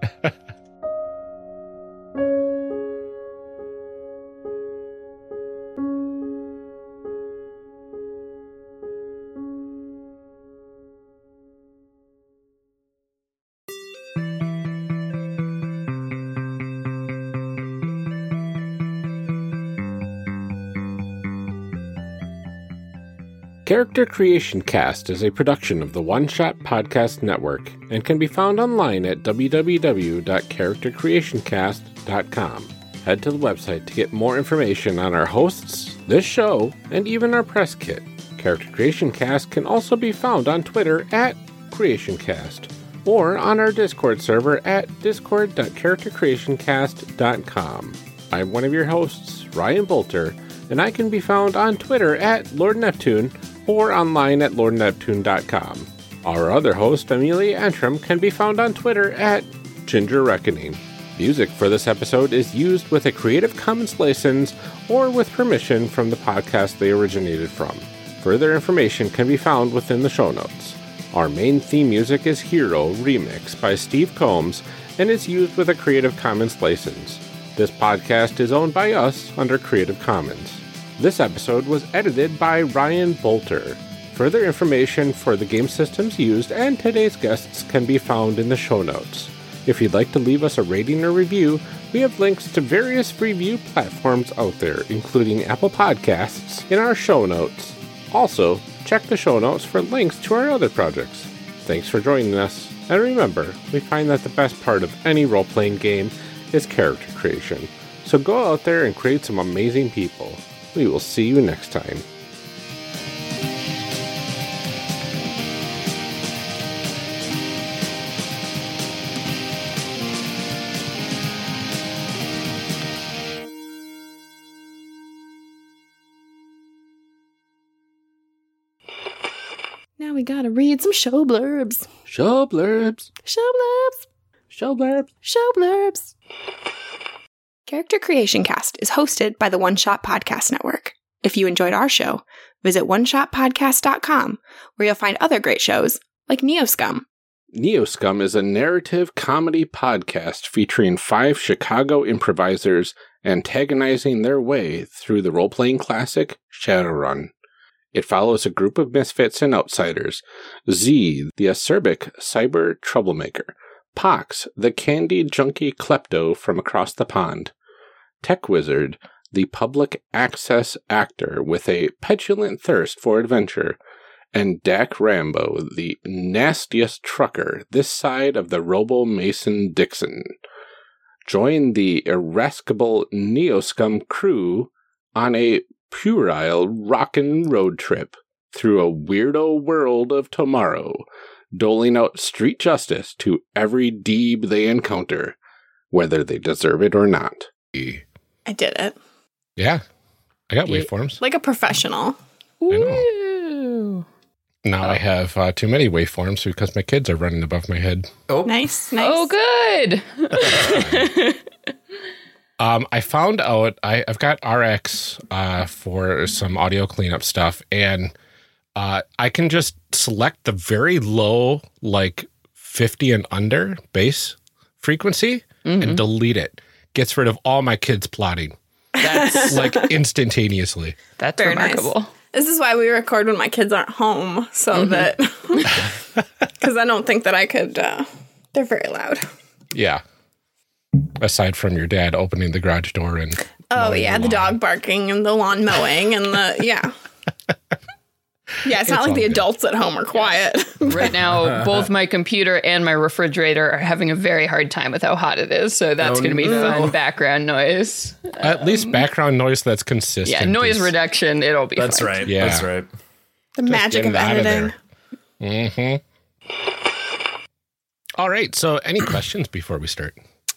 Character Creation Cast is a production of the One Shot Podcast Network and can be found online at w w w dot character creation cast dot com. Head to the website to get more information on our hosts, this show, and even our press kit. Character Creation Cast can also be found on Twitter at CreationCast or on our Discord server at discord dot character creation cast dot com. I'm one of your hosts, Ryan Bolter, and I can be found on Twitter at Lord Neptune or online at lord neptune dot com. Our other host, Amelia Antrim, can be found on Twitter at Ginger Reckoning. Music for this episode is used with a Creative Commons license or with permission from the podcast they originated from. Further information can be found within the show notes. Our main theme music is Hero Remix by Steve Combs and is used with a Creative Commons license. This podcast is owned by us under Creative Commons. This episode was edited by Ryan Bolter. Further information for the game systems used and today's guests can be found in the show notes. If you'd like to leave us a rating or review, we have links to various review platforms out there, including Apple Podcasts, in our show notes. Also, check the show notes for links to our other projects. Thanks for joining us, and remember, we find that the best part of any role-playing game is character creation. So go out there and create some amazing people. We will see you next time. Now we gotta read some show blurbs. Show blurbs. Show blurbs. Show blurbs. Show blurbs. Character Creation Cast is hosted by the One Shot Podcast Network. If you enjoyed our show, visit one shot podcast dot com, where you'll find other great shows like Neoscum. Neoscum is a narrative comedy podcast featuring five Chicago improvisers antagonizing their way through the role-playing classic Shadowrun. It follows a group of misfits and outsiders: Z, the acerbic cyber troublemaker; Pox, the candy junkie klepto from across the pond; Tech Wizard, the public access actor with a petulant thirst for adventure; and Dak Rambo, the nastiest trucker this side of the Robo Mason Dixon. Join the irascible Neoscum crew on a puerile rockin' road trip through a weirdo world of tomorrow, doling out street justice to every deeb they encounter, whether they deserve it or not. I did it. Yeah, I got waveforms. Like a professional. I know. Now I have uh, too many waveforms because my kids are running above my head. Oh, Nice, nice. Oh, good. Um, I found out I, I've got R X uh, for some audio cleanup stuff, and uh, I can just select the very low, like fifty and under bass frequency, Mm-hmm. and delete it. Gets rid of all my kids plotting, That's like instantaneously. that's Very nice. remarkable. This is why we record when my kids aren't home, so that because I don't think that I could. Uh, they're very loud. Yeah. Aside from your dad opening the garage door and Oh mowing yeah, the lawn. dog barking and the lawn mowing and the yeah. Yeah, it's, not It's like all the good. adults at home are quiet. Right now, both my computer and my refrigerator are having a very hard time with how hot it is. So that's Oh, going to be no. fun background noise. At least background noise that's consistent. Yeah, noise is- reduction. It'll be that's fine. right. Yeah. That's right. The magic of getting out of editing. there. Mm-hmm. All right. So, any questions before we start?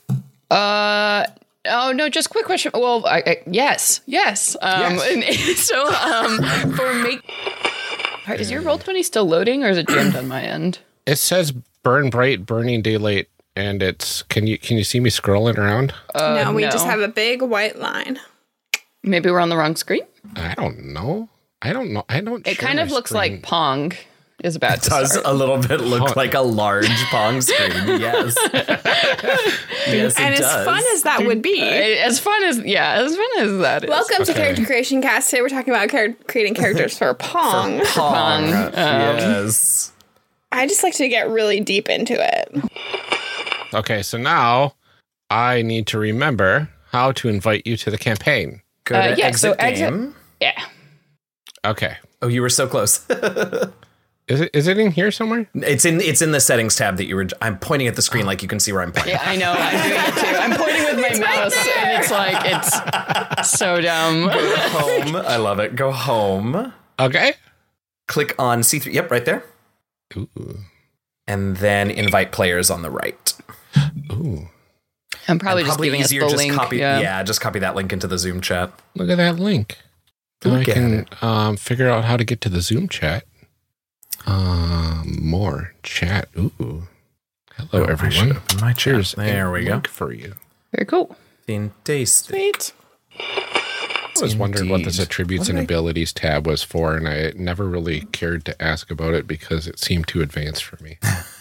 Uh, oh no, just quick question. Well, I, I, yes, yes. Um, Yes. and- so um, for make, is your roll twenty still loading, or is it jammed on my end? It says "Burn Bright, Burning Daylight," and it's can you can you see me scrolling around? Uh, no, we just have a big white line. Maybe we're on the wrong screen. I don't know. I don't know. I don't. It share kind of my looks screen. like Pong is about to Does start. a little bit look Pong. like a large Pong screen? Yes. Yes, it And as does. fun as that would be. As fun as yeah, as fun as that is. Welcome to Okay. Character Creation Cast. Today we're talking about char- creating characters for Pong. Pong. Um, yes. I just like to get really deep into it. Okay, so now I need to remember how to invite you to the campaign. Go Uh, to yeah, exit so exit- game. Yeah. Okay, Oh, you were so close. is it is it in here somewhere? It's in it's in the settings tab that you were. I'm pointing at the screen like you can see where I'm pointing. Yeah, I know. I'm doing it too. I'm pointing with my mouse, and it's like it's so dumb. Home. I love it. Go home. Okay. Click on C three. Yep, right there. Ooh. And then invite players on the right. Ooh. I'm probably And just giving us easier the just link. copy. yeah. Yeah. just copy that link into the Zoom chat. Look at that link. Now Look I at can um, figure out how to get to the Zoom chat. Um, more chat. Ooh. Hello, Oh, I should everyone. open my chat. Cheers. There we go. Link for you. Very cool. Fantastic. Sweet. I was wondering what this Indeed. attributes What and did I- abilities tab was for, and I never really cared to ask about it because it seemed too advanced for me.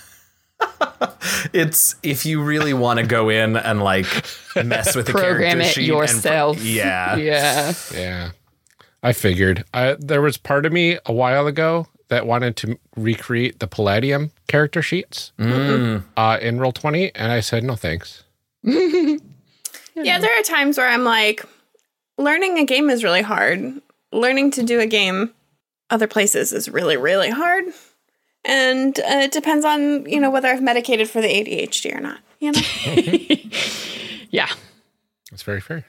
It's if you really want to go in and like mess with the Program character it sheet and yourself. pro- yeah. Yeah. Yeah, I figured. I, there was part of me a while ago that wanted to recreate the Palladium character sheets Mm. uh, in Roll twenty, and I said no thanks. Yeah, there are times where I'm like, learning a game is really hard. Learning to do a game other places is really, really hard. And uh, it depends on, you know, whether I've medicated for the A D H D or not, you know? Yeah. That's very fair.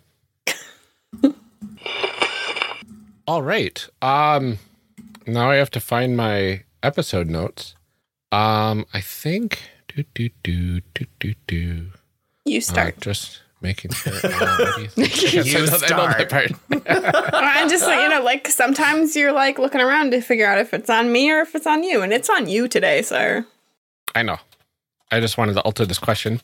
All right. Um, now I have to find my episode notes. Um, I think do do do do do do. You Uh, start. just making sure. Uh, what do you think? Yes, I You know that- I know that part. I'm just like, you know, like sometimes you're like looking around to figure out if it's on me or if it's on you. And it's on you today, sir. I know. I just wanted to alter this question.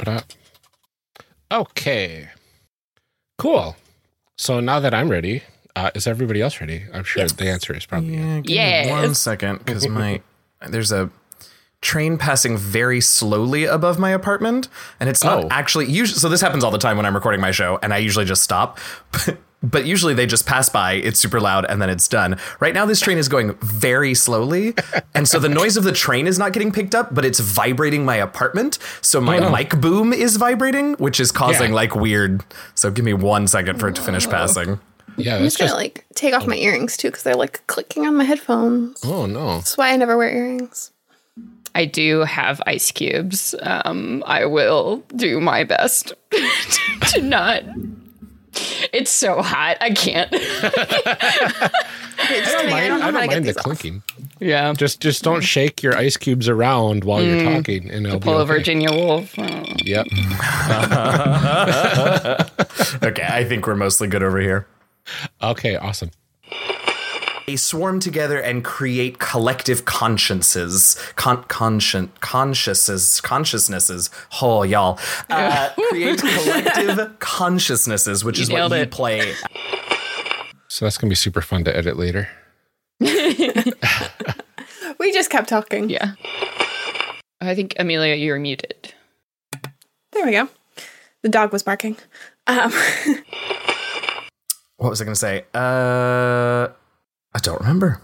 Okay. Cool. So now that I'm ready, Uh, is everybody else ready? I'm sure the answer is probably Yeah, yes. give Yes. me one second, because my there's a train passing very slowly above my apartment, and it's not Oh. actually usually. So this happens all the time when I'm recording my show, and I usually just stop. But usually they just pass by, it's super loud, and then it's done. Right now, this train is going very slowly, and so the noise of the train is not getting picked up, but it's vibrating my apartment. So my Oh, no. mic boom is vibrating, which is causing Yeah. like weird. So give me one second for it to finish passing. Yeah, I'm that's just gonna just. like take off my earrings too because they're like clicking on my headphones. Oh no. That's why I never wear earrings. I do have ice cubes. Um, I will do my best to not. It's so hot. I can't. Okay, just I kidding. don't I mind, don't know I how don't to get mind the these off. clinking. Yeah. Just just don't shake your ice cubes around while you're talking, and it'll Pull be a okay. Virginia Wolf. Oh. Yep. Okay, I think we're mostly good over here. Okay. Awesome. They swarm together and create collective consciences, con- conscien- consciouses, consciousnesses. Oh, y'all. Uh, create collective consciousnesses, which You is what nailed you it. play. So that's gonna be super fun to edit later. We just kept talking. Yeah. I think, Amelia, you're muted. There we go. The dog was barking. Um, What was I going to say? Uh, I don't remember.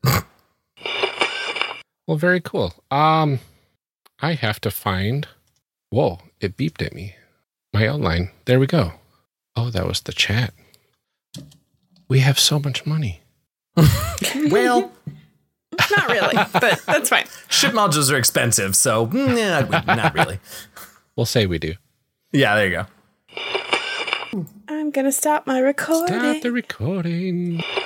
Well, very cool. Um, I have to find. Whoa! It beeped at me. My outline. There we go. Oh, that was the chat. We have so much money. Well, not really, but that's fine. ship modules are expensive, so mm, yeah, not really. We'll say we do. Yeah, there you go. I'm gonna stop my recording. Stop the recording.